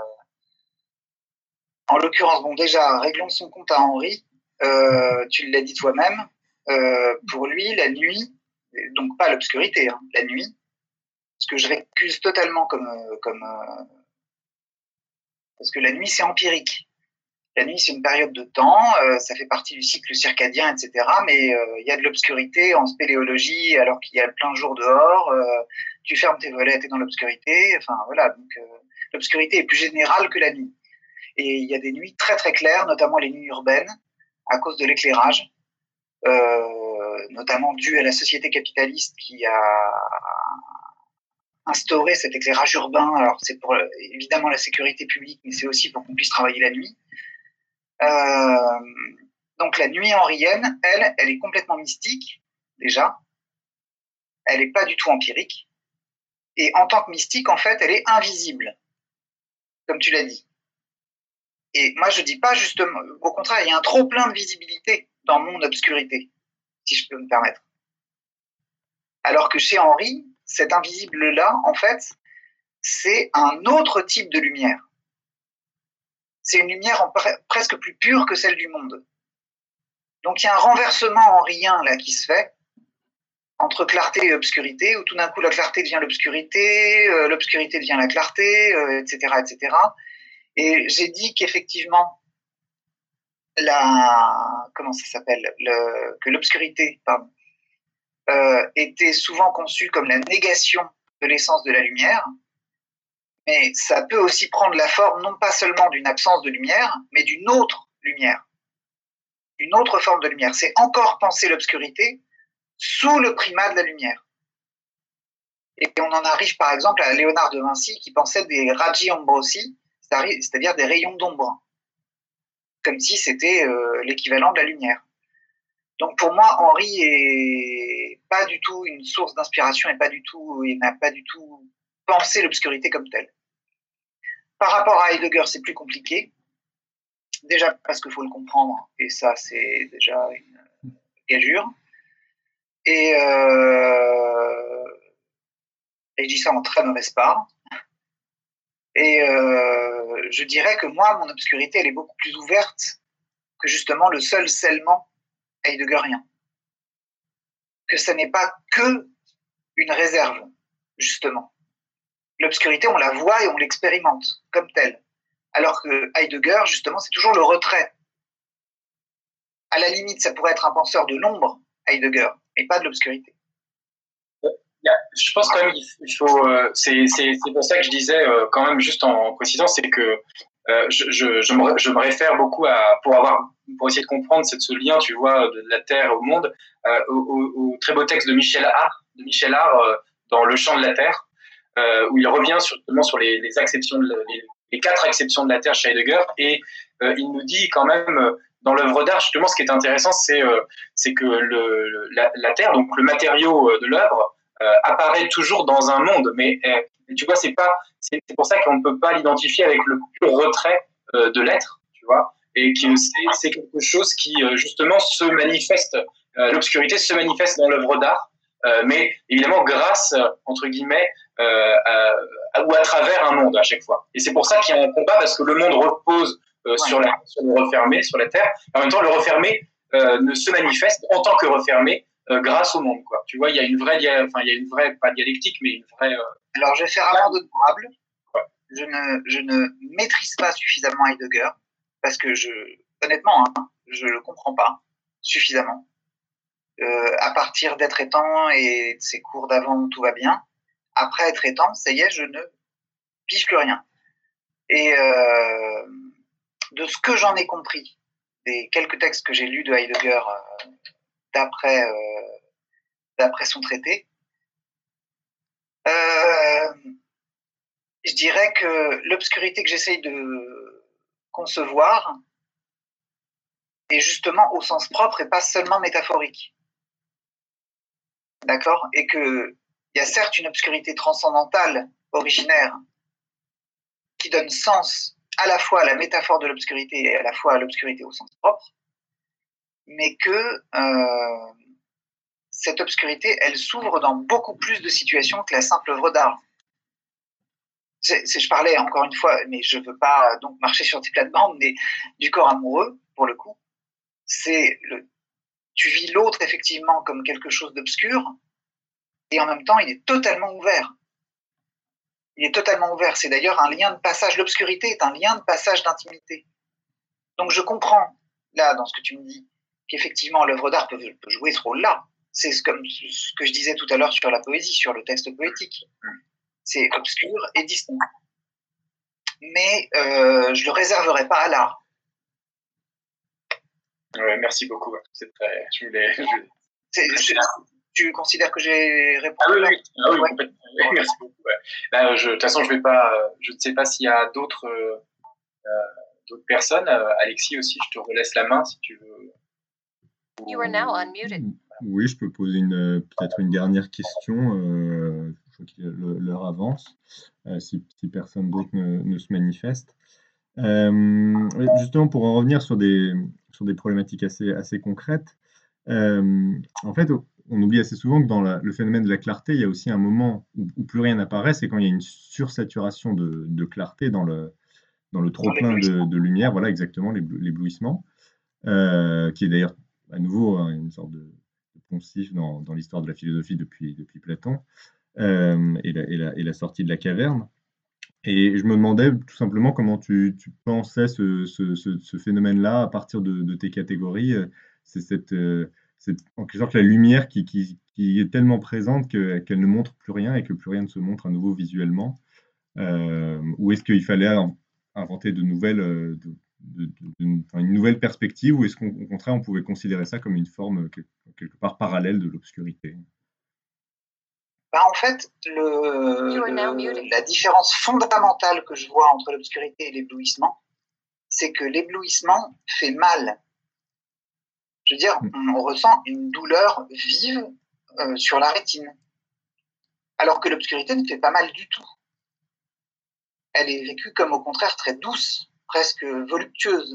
en l'occurrence, bon, déjà, réglons son compte à Henri. Euh, tu l'as dit toi-même. Euh, pour lui, la nuit, donc pas l'obscurité, hein, la nuit, ce que je récuse totalement comme, comme euh, parce que la nuit, c'est empirique. La nuit, c'est une période de temps, euh, ça fait partie du cycle circadien, et cetera. Mais il euh, y a de l'obscurité en spéléologie, alors qu'il y a plein de jours dehors. Euh, tu fermes tes volets, tu es dans l'obscurité. Enfin, voilà. Donc, euh, l'obscurité est plus générale que la nuit. Et il y a des nuits très, très claires, notamment les nuits urbaines, à cause de l'éclairage. Euh, euh, notamment dû à la société capitaliste qui a instauré cet éclairage urbain. Alors c'est pour euh, évidemment la sécurité publique, mais c'est aussi pour qu'on puisse travailler la nuit. Euh, donc la nuit henrienne, elle, elle est complètement mystique, déjà. Elle n'est pas du tout empirique. Et en tant que mystique, en fait, elle est invisible, comme tu l'as dit. Et moi, je dis pas justement, au contraire, il y a un trop plein de visibilité dans mon obscurité, si je peux me permettre. Alors que chez Henri, cet invisible-là, en fait, c'est un autre type de lumière. C'est une lumière en pre- presque plus pure que celle du monde. Donc il y a un renversement henrien là qui se fait entre clarté et obscurité, où tout d'un coup la clarté devient l'obscurité, euh, l'obscurité devient la clarté, euh, et cetera, et cetera. Et j'ai dit qu'effectivement, la comment ça s'appelle, le, que l'obscurité, pardon, euh, était souvent conçue comme la négation de l'essence de la lumière, mais ça peut aussi prendre la forme non pas seulement d'une absence de lumière, mais d'une autre lumière, une autre forme de lumière. C'est encore penser l'obscurité sous le primat de la lumière. Et on en arrive par exemple à Léonard de Vinci qui pensait des raggi ombrosi, c'est-à-dire des rayons d'ombre, comme si c'était euh, l'équivalent de la lumière. Donc pour moi, Henri est pas du tout une source d'inspiration et pas du tout, il n'a pas du tout pensé l'obscurité comme telle. Par rapport à Heidegger, c'est plus compliqué. Déjà parce qu'il faut le comprendre, et ça c'est déjà une gageure. Et, euh, et je dis ça en très mauvaise part. Et euh, je dirais que moi, mon obscurité, elle est beaucoup plus ouverte que justement le seul scellement heideggerien. Que ce n'est pas que une réserve, justement. L'obscurité, on la voit et on l'expérimente comme telle. Alors que Heidegger, justement, c'est toujours le retrait. À la limite, ça pourrait être un penseur de l'ombre, Heidegger, mais pas de l'obscurité. Je pense quand même qu'il faut. Euh, c'est, c'est, c'est pour ça que je disais euh, quand même juste en, en précisant, c'est que euh, je, je, je, me, je me réfère beaucoup à pour avoir pour essayer de comprendre cette, ce lien, tu vois, de la Terre au monde, euh, au, au, au très beau texte de Michel Art, de Michel Art euh, dans Le Chant de la Terre, euh, où il revient sur, justement sur les, les acceptions, de, les, les quatre acceptions de la Terre chez Heidegger, et euh, il nous dit quand même dans l'œuvre d'art, justement, ce qui est intéressant, c'est euh, c'est que le, la, la Terre, donc le matériau de l'œuvre, Euh, apparaît toujours dans un monde, mais euh, tu vois, c'est pas, c'est, c'est pour ça qu'on ne peut pas l'identifier avec le pur retrait euh, de l'être, tu vois, et que c'est, c'est quelque chose qui euh, justement se manifeste, euh, l'obscurité se manifeste dans l'œuvre d'art, euh, mais évidemment grâce entre guillemets euh, à, ou à travers un monde à chaque fois. Et c'est pour ça qu'il y a un combat parce que le monde repose euh, sur, la, sur le refermé, sur la terre. En même temps, le refermé euh, ne se manifeste en tant que refermé. Euh, grâce au monde, quoi. Tu vois, il y a une vraie, dia- enfin, il y a une vraie, pas dialectique, mais une vraie. Euh... Alors, je vais faire amende honorable. Ouais. Je ne, je ne maîtrise pas suffisamment Heidegger parce que je, honnêtement, hein, je le comprends pas suffisamment. Euh, à partir d'être étant et de ses cours d'avant, tout va bien. Après être étant, ça y est, je ne pige plus rien. Et euh, de ce que j'en ai compris, des quelques textes que j'ai lus de Heidegger euh, d'après. Euh, d'après son traité, euh, je dirais que l'obscurité que j'essaye de concevoir est justement au sens propre et pas seulement métaphorique. D'accord ? Et qu'il y a certes une obscurité transcendantale, originaire, qui donne sens à la fois à la métaphore de l'obscurité et à la fois à l'obscurité au sens propre, mais que euh, cette obscurité, elle s'ouvre dans beaucoup plus de situations que la simple œuvre d'art. C'est, c'est, je parlais encore une fois, mais je ne veux pas donc marcher sur tes plates-bandes, mais du corps amoureux, pour le coup, c'est le, tu vis l'autre effectivement comme quelque chose d'obscur, et en même temps, il est totalement ouvert. Il est totalement ouvert. C'est d'ailleurs un lien de passage. L'obscurité est un lien de passage d'intimité. Donc je comprends, là, dans ce que tu me dis, qu'effectivement, l'œuvre d'art peut, peut jouer ce rôle-là. C'est comme ce que je disais tout à l'heure sur la poésie, sur le texte poétique. C'est obscur et distinct. Mais euh, je ne le réserverai pas à l'art. Ouais, merci beaucoup. C'est très, je voulais, je voulais, C'est, c'est, tu considères que j'ai répondu? Ah oui, oui, ah oui ouais. complètement. Oui, merci beaucoup. Ouais. Là, je, de toute façon, je vais pas, je ne sais pas s'il y a d'autres, euh, d'autres personnes. Euh, Alexis aussi, je te relaisse la main si tu veux. You are now unmuted. Oui, je peux poser une, peut-être une dernière question. Euh, je crois que l'heure avance, euh, si, si personne d'autre ne, ne se manifeste. Euh, justement, pour en revenir sur des, sur des problématiques assez, assez concrètes, euh, en fait, on oublie assez souvent que dans la, le phénomène de la clarté, il y a aussi un moment où, où plus rien n'apparaît, c'est quand il y a une sursaturation de, de clarté dans le, dans le trop-plein de, de lumière, voilà exactement, l'éblouissement, euh, qui est d'ailleurs à nouveau hein, une sorte de, de poncif dans, dans l'histoire de la philosophie depuis, depuis Platon, euh, et, la, et, la, et la sortie de la caverne. Et je me demandais tout simplement comment tu, tu pensais ce, ce, ce, ce phénomène-là à partir de, de tes catégories. C'est cette, cette, en quelque sorte la lumière qui, qui, qui est tellement présente que, qu'elle ne montre plus rien et que plus rien ne se montre à nouveau visuellement. Euh, ou est-ce qu'il fallait inventer de nouvelles, de, de, de, de, enfin, une nouvelle perspective, ou est-ce qu'au contraire on pouvait considérer ça comme une forme quelque part parallèle de l'obscurité? Bah, en fait, le, le, la différence fondamentale que je vois entre l'obscurité et l'éblouissement, c'est que l'éblouissement fait mal. Je veux dire, on ressent une douleur vive euh, sur la rétine, alors que l'obscurité ne fait pas mal du tout. Elle est vécue comme au contraire très douce, presque voluptueuse.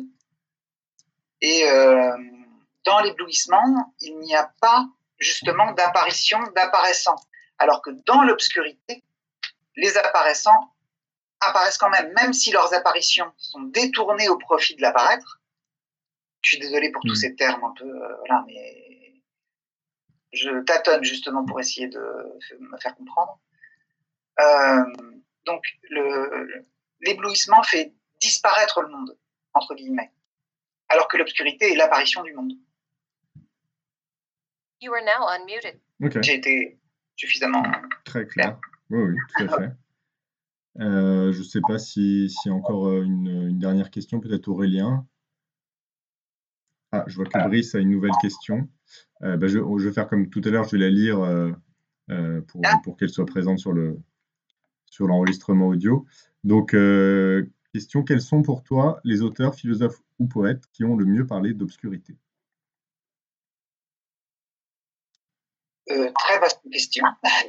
Et euh, dans l'éblouissement, il n'y a pas justement d'apparition d'apparaissants, alors que dans l'obscurité, les apparaissants apparaissent quand même, même si leurs apparitions sont détournées au profit de l'apparaître. Je suis désolé pour mmh. tous ces termes un peu, euh, voilà, mais je tâtonne justement pour essayer de me faire comprendre. Euh, donc, le, l'éblouissement fait disparaître le monde, entre guillemets, alors que l'obscurité est l'apparition du monde. You are now unmuted. Okay. J'ai été suffisamment très clair. Oui, oui, tout à fait. Euh, je ne sais pas si, si encore une, une dernière question, peut-être Aurélien. Ah, je vois que Brice a une nouvelle question. Euh, bah, je, je vais faire comme tout à l'heure, je vais la lire euh, euh, pour, pour qu'elle soit présente sur le, sur l'enregistrement audio. Donc, euh, question, quels sont pour toi les auteurs, philosophes ou poètes qui ont le mieux parlé d'obscurité? Euh, très vaste question.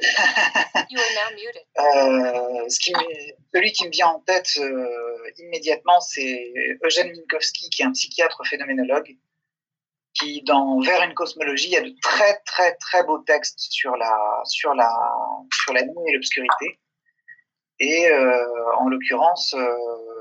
euh, ce qui celui qui me vient en tête euh, immédiatement, c'est Eugène Minkowski, qui est un psychiatre phénoménologue, qui, dans Vers une cosmologie, a de très très très beaux textes sur la sur la sur la nuit et l'obscurité. Et euh, en l'occurrence, euh,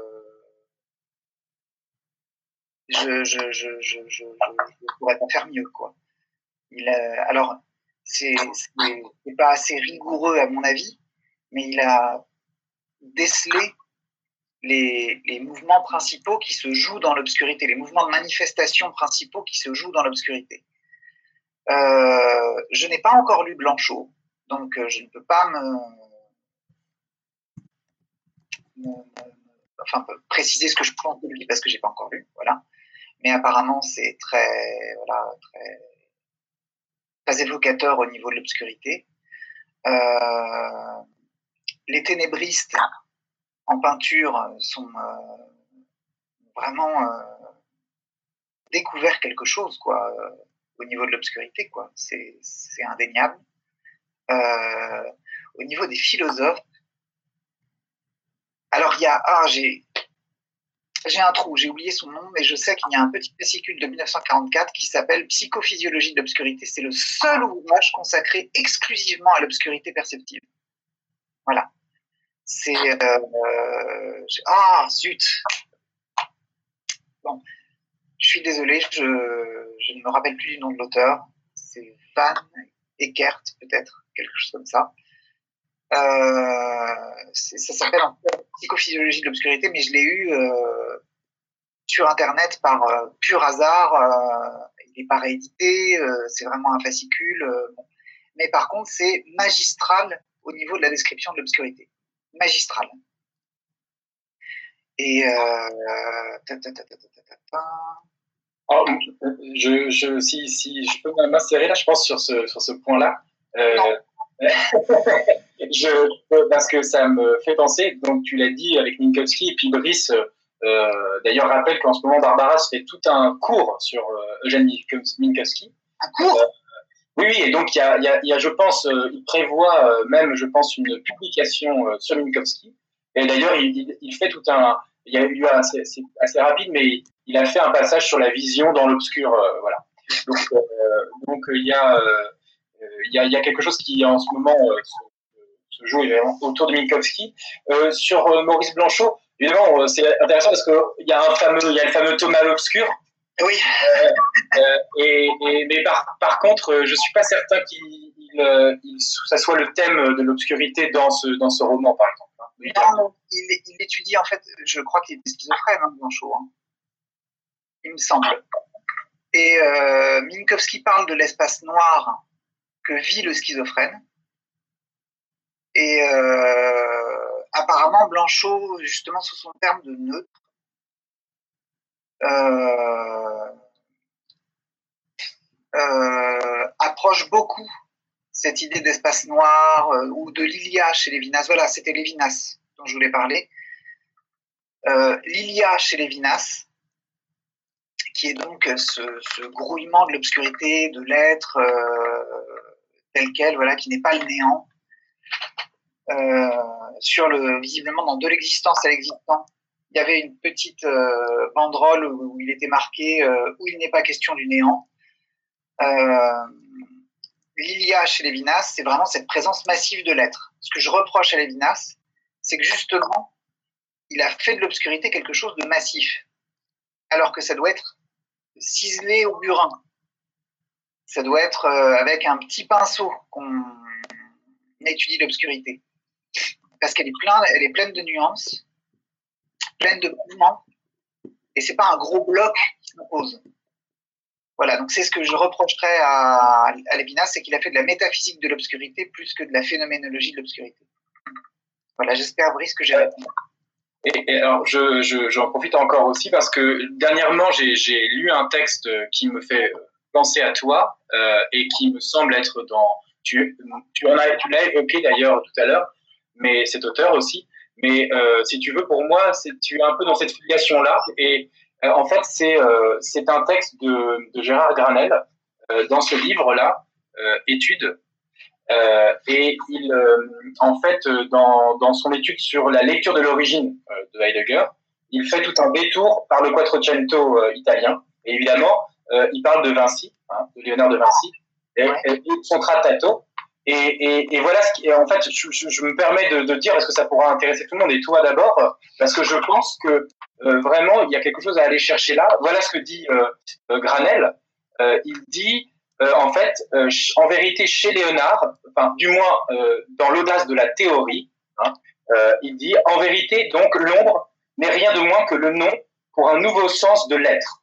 je je je je je je pourrais pas faire mieux, quoi. Il a, alors c'est c'est pas assez rigoureux à mon avis, mais il a décelé les, les mouvements principaux qui se jouent dans l'obscurité, les mouvements de manifestation principaux qui se jouent dans l'obscurité. Euh, je n'ai pas encore lu Blanchot, donc euh, je ne peux pas me, me, me enfin préciser ce que je pense de lui parce que j'ai pas encore lu, voilà. Mais apparemment c'est très, voilà, très, très évocateur au niveau de l'obscurité. Euh, les ténébristes en peinture sont euh, vraiment euh, découvert quelque chose, quoi, euh, au niveau de l'obscurité, quoi. C'est, c'est indéniable. Euh, au niveau des philosophes, alors il y a, ah, j'ai, j'ai un trou, j'ai oublié son nom, mais je sais qu'il y a un petit fascicule de mille neuf cent quarante-quatre qui s'appelle Psychophysiologie de l'obscurité. C'est le seul ouvrage consacré exclusivement à l'obscurité perceptive. Voilà. C'est, euh, ah, zut. Bon. Je suis désolé, je, je ne me rappelle plus du nom de l'auteur. C'est Van Eckert, peut-être, quelque chose comme ça. Euh, ça s'appelle en fait Psychophysiologie de l'obscurité, mais je l'ai eu euh, sur Internet par euh, pur hasard. Euh, il n'est pas réédité, euh, c'est vraiment un fascicule. Euh, bon. Mais par contre, c'est magistral au niveau de la description de l'obscurité. Magistral. Et euh, ta, ta, ta, ta, ta, ta, ta, Alors, je, je, si, si je peux m'insérer là, je pense, sur ce, sur ce point-là. Euh, je, parce que ça me fait penser, donc tu l'as dit avec Minkowski, et puis Brice, euh, d'ailleurs, rappelle qu'en ce moment, Barbara se fait tout un cours sur euh, Eugène Minkowski. Un cours euh, Oui, oui, et donc il y a, il y a, il y a je pense, euh, il prévoit euh, même, je pense, une publication euh, sur Minkowski. Et d'ailleurs, il, il, il fait tout un... Il y a eu un, c'est, c'est assez rapide, mais il, il a fait un passage sur la vision dans l'obscur, euh, voilà. Donc, euh, donc il y a, euh, il y a, il y a quelque chose qui en ce moment euh, se, se joue évidemment autour de Minkowski. Euh, sur euh, Maurice Blanchot, évidemment, euh, c'est intéressant parce que il y a un fameux, il y a le fameux Thomas l'obscur. Oui. Euh, euh, et, et, mais par, par contre, je suis pas certain qu'il il, il, ça soit le thème de l'obscurité dans ce, dans ce roman, par exemple. Non, il, il étudie, en fait, je crois qu'il est schizophrène, hein, Blanchot, hein, il me semble. Et euh, Minkowski parle de l'espace noir que vit le schizophrène. Et euh, apparemment, Blanchot, justement, sous son terme de neutre, euh, euh, approche beaucoup cette idée d'espace noir euh, ou de Lilia chez Lévinas. Voilà, c'était Lévinas dont je voulais parler. Euh, Lilia chez Lévinas, qui est donc ce, ce grouillement de l'obscurité, de l'être euh, tel quel, voilà, qui n'est pas le néant, euh, sur le, visiblement dans De l'existence à l'existant. Il y avait une petite euh, banderole où, où il était marqué euh, où il n'est pas question du néant. Euh, Lilia chez Lévinas, c'est vraiment cette présence massive de l'être. Ce que je reproche à Lévinas, c'est que justement, il a fait de l'obscurité quelque chose de massif, alors que ça doit être ciselé au burin. Ça doit être euh, avec un petit pinceau qu'on étudie l'obscurité. Parce qu'elle est, plein, elle est pleine de nuances, pleine de mouvements, et c'est pas un gros bloc qui s'impose. Voilà, donc c'est ce que je reprocherais à, à Lévinas, c'est qu'il a fait de la métaphysique de l'obscurité plus que de la phénoménologie de l'obscurité. Voilà, j'espère, Brice, que j'ai répondu. Et, et alors, je, je, j'en profite encore aussi parce que dernièrement, j'ai, j'ai lu un texte qui me fait penser à toi euh, et qui me semble être dans... Tu, tu, en as, tu l'as évoqué d'ailleurs tout à l'heure, mais cet auteur aussi. Mais euh, si tu veux, pour moi, c'est, tu es un peu dans cette filiation-là. Et euh, en fait, c'est, euh, c'est un texte de, de Gérard Granel euh, dans ce livre-là, euh, Études. Euh, et il, euh, en fait, dans, dans son étude sur la lecture de l'origine euh, de Heidegger, il fait tout un détour par le Quattrocento euh, italien. Et évidemment, euh, il parle de Vinci, hein, de Léonard de Vinci, et, et, et son Trattato. Et, et, et voilà, ce qui, en fait, je, je, je me permets de, de dire, parce que ça pourra intéresser tout le monde, et toi d'abord, parce que je pense que euh, vraiment, il y a quelque chose à aller chercher là. Voilà ce que dit euh, euh, Granel. Euh, il dit... Euh, en fait, euh, en vérité, chez Léonard, enfin, du moins euh, dans l'audace de la théorie, hein, euh, il dit en vérité, donc, l'ombre n'est rien de moins que le nom pour un nouveau sens de l'être.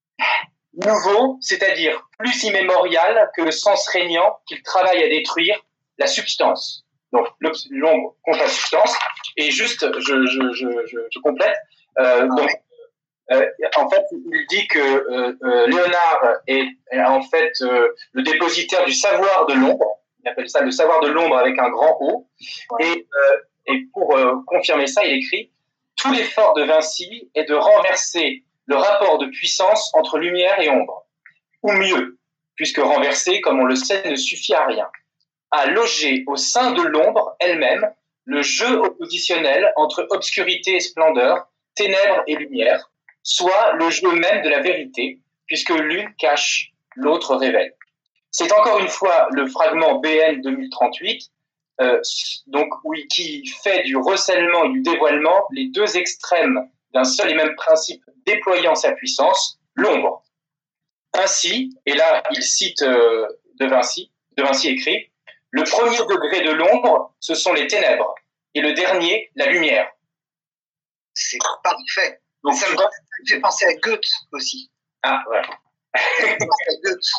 Nouveau, c'est-à-dire plus immémorial que le sens régnant qu'il travaille à détruire, la substance. Donc, l'ombre contre la substance. Et juste, je, je, je, je, je complète. Euh, donc, Euh, en fait, il dit que euh, euh, Léonard est, est en fait euh, le dépositaire du savoir de l'ombre. Il appelle ça le savoir de l'ombre avec un grand O. Ouais. Et, euh, et pour euh, confirmer ça, il écrit « Tout l'effort de Vinci est de renverser le rapport de puissance entre lumière et ombre. Ou mieux, puisque renverser, comme on le sait, ne suffit à rien. À loger au sein de l'ombre elle-même le jeu oppositionnel entre obscurité et splendeur, ténèbres et lumière, soit le jeu même de la vérité, puisque l'une cache, l'autre révèle. » C'est encore une fois le fragment B N deux mille trente-huit, euh, donc, oui, qui fait du recèlement et du dévoilement les deux extrêmes d'un seul et même principe déployant sa puissance, l'ombre. Ainsi, et là il cite euh, de Vinci, de Vinci écrit, « Le premier degré de l'ombre, ce sont les ténèbres, et le dernier, la lumière. » C'est parfait. Donc, ça me fait penser à Goethe aussi. Ah, ouais. Goethe.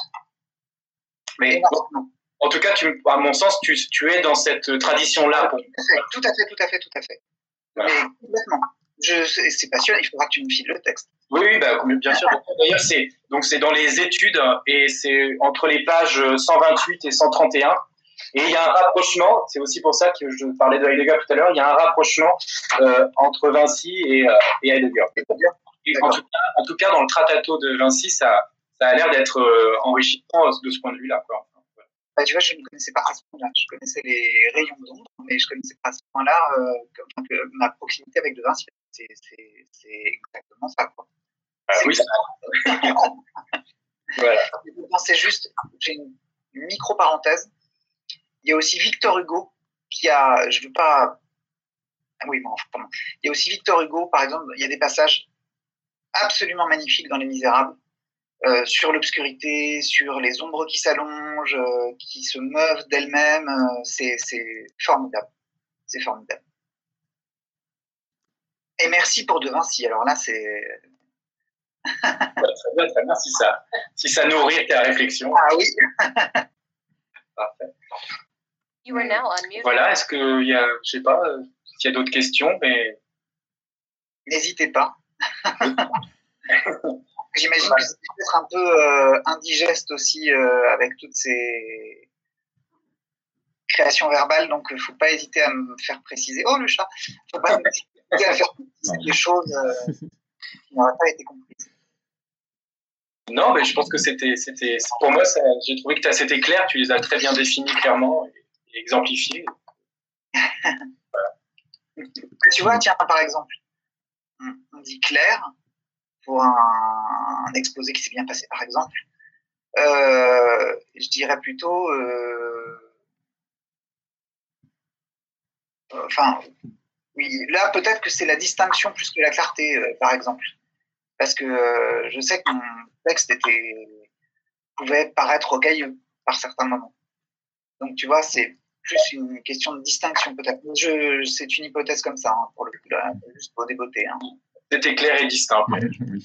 Mais bon, en tout cas, tu, à mon sens, tu, tu es dans cette tradition-là. Tout à fait, tout à fait, tout à fait, tout à fait. Voilà. Mais complètement. Je, c'est passionnant, il faudra que tu me files le texte. Oui, oui, bah, bien sûr. D'ailleurs, c'est donc c'est dans les études et c'est entre les pages cent vingt-huit et cent trente et un. Et il y a un rapprochement. C'est aussi pour ça que je parlais de Heidegger tout à l'heure. Il y a un rapprochement euh, entre Vinci et, euh, et Heidegger. Et en, tout cas, en tout cas, dans le Trattato de Vinci, ça, ça a l'air d'être euh, enrichissant de ce point de vue-là, quoi. Bah, tu vois, je ne connaissais pas à ce point-là. Je connaissais les rayons d'ombre, mais je ne connaissais pas à ce point-là euh, que, que ma proximité avec De Vinci. C'est, c'est, c'est exactement ça, quoi. Ah, oui, ça. Voilà. Je pensais juste, j'ai une, une micro-parenthèse. Il y a aussi Victor Hugo qui a, je ne veux pas... Ah oui, bon, pardon. Il y a aussi Victor Hugo, par exemple, il y a des passages absolument magnifiques dans Les Misérables, euh, sur l'obscurité, sur les ombres qui s'allongent, euh, qui se meuvent d'elles-mêmes. Euh, c'est, c'est formidable. C'est formidable. Et merci pour De Vinci. Alors là, c'est... Ouais, très bien, très bien. Si ça, si ça nourrit ta réflexion. Ah oui. Parfait. You are now unmuted. Voilà, est-ce qu'il y a, je sais pas, s'il y a d'autres questions, mais... N'hésitez pas. J'imagine que c'est peut-être un peu euh, indigeste aussi euh, avec toutes ces créations verbales, donc il ne faut pas hésiter à me faire préciser. Oh, le chat. Il ne faut pas hésiter à faire préciser des choses euh, qui n'auraient pas été comprises. Non, mais je pense que c'était, c'était pour moi, ça, j'ai trouvé que c'était clair, tu les as très bien définis clairement et, et exemplifiés. Voilà. Tu vois, tiens, par exemple, on dit clair pour un, un exposé qui s'est bien passé, par exemple. Euh, je dirais plutôt... Euh, enfin, oui, là, peut-être que c'est la distinction plus que la clarté, euh, par exemple. Parce que euh, je sais que mon texte était, pouvait paraître rocailleux par certains moments. Donc, tu vois, c'est plus une question de distinction, peut-être. Je, c'est une hypothèse comme ça, hein, pour le coup, là, juste pour déboter. Hein. C'était clair et distinct. Oui.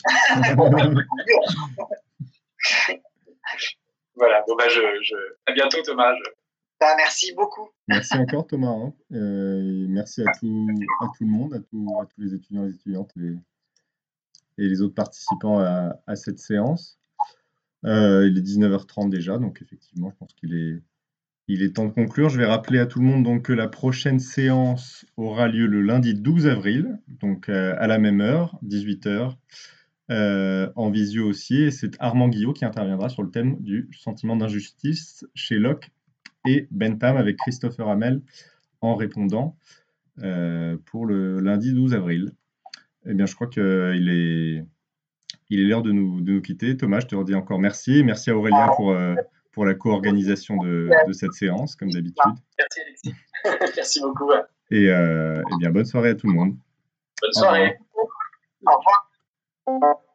Voilà, bon, bah, je, je... à bientôt, Thomas. Je... Bah, merci beaucoup. Merci encore, Thomas. Hein. Euh, et merci à tout, à tout le monde, à, tout, à tous les étudiants et les étudiantes et, et les autres participants à, à cette séance. Euh, il est dix-neuf heures trente déjà, donc effectivement, je pense qu'il est, il est temps de conclure. Je vais rappeler à tout le monde donc, que la prochaine séance aura lieu le lundi douze avril, donc euh, à la même heure, dix-huit heures, euh, en visio aussi. Et c'est Armand Guillot qui interviendra sur le thème du sentiment d'injustice chez Locke et Bentham avec Christopher Hamel en répondant euh, pour le lundi douze avril. Eh bien, je crois qu'il est, il est l'heure de nous, de nous quitter. Thomas, je te redis encore merci. Merci à Aurélien pour, euh, pour la co-organisation de, de cette séance, comme d'habitude. Merci, Alexis. Merci beaucoup. Et euh, eh bien, bonne soirée à tout le monde. Bonne soirée. Au revoir. Au revoir.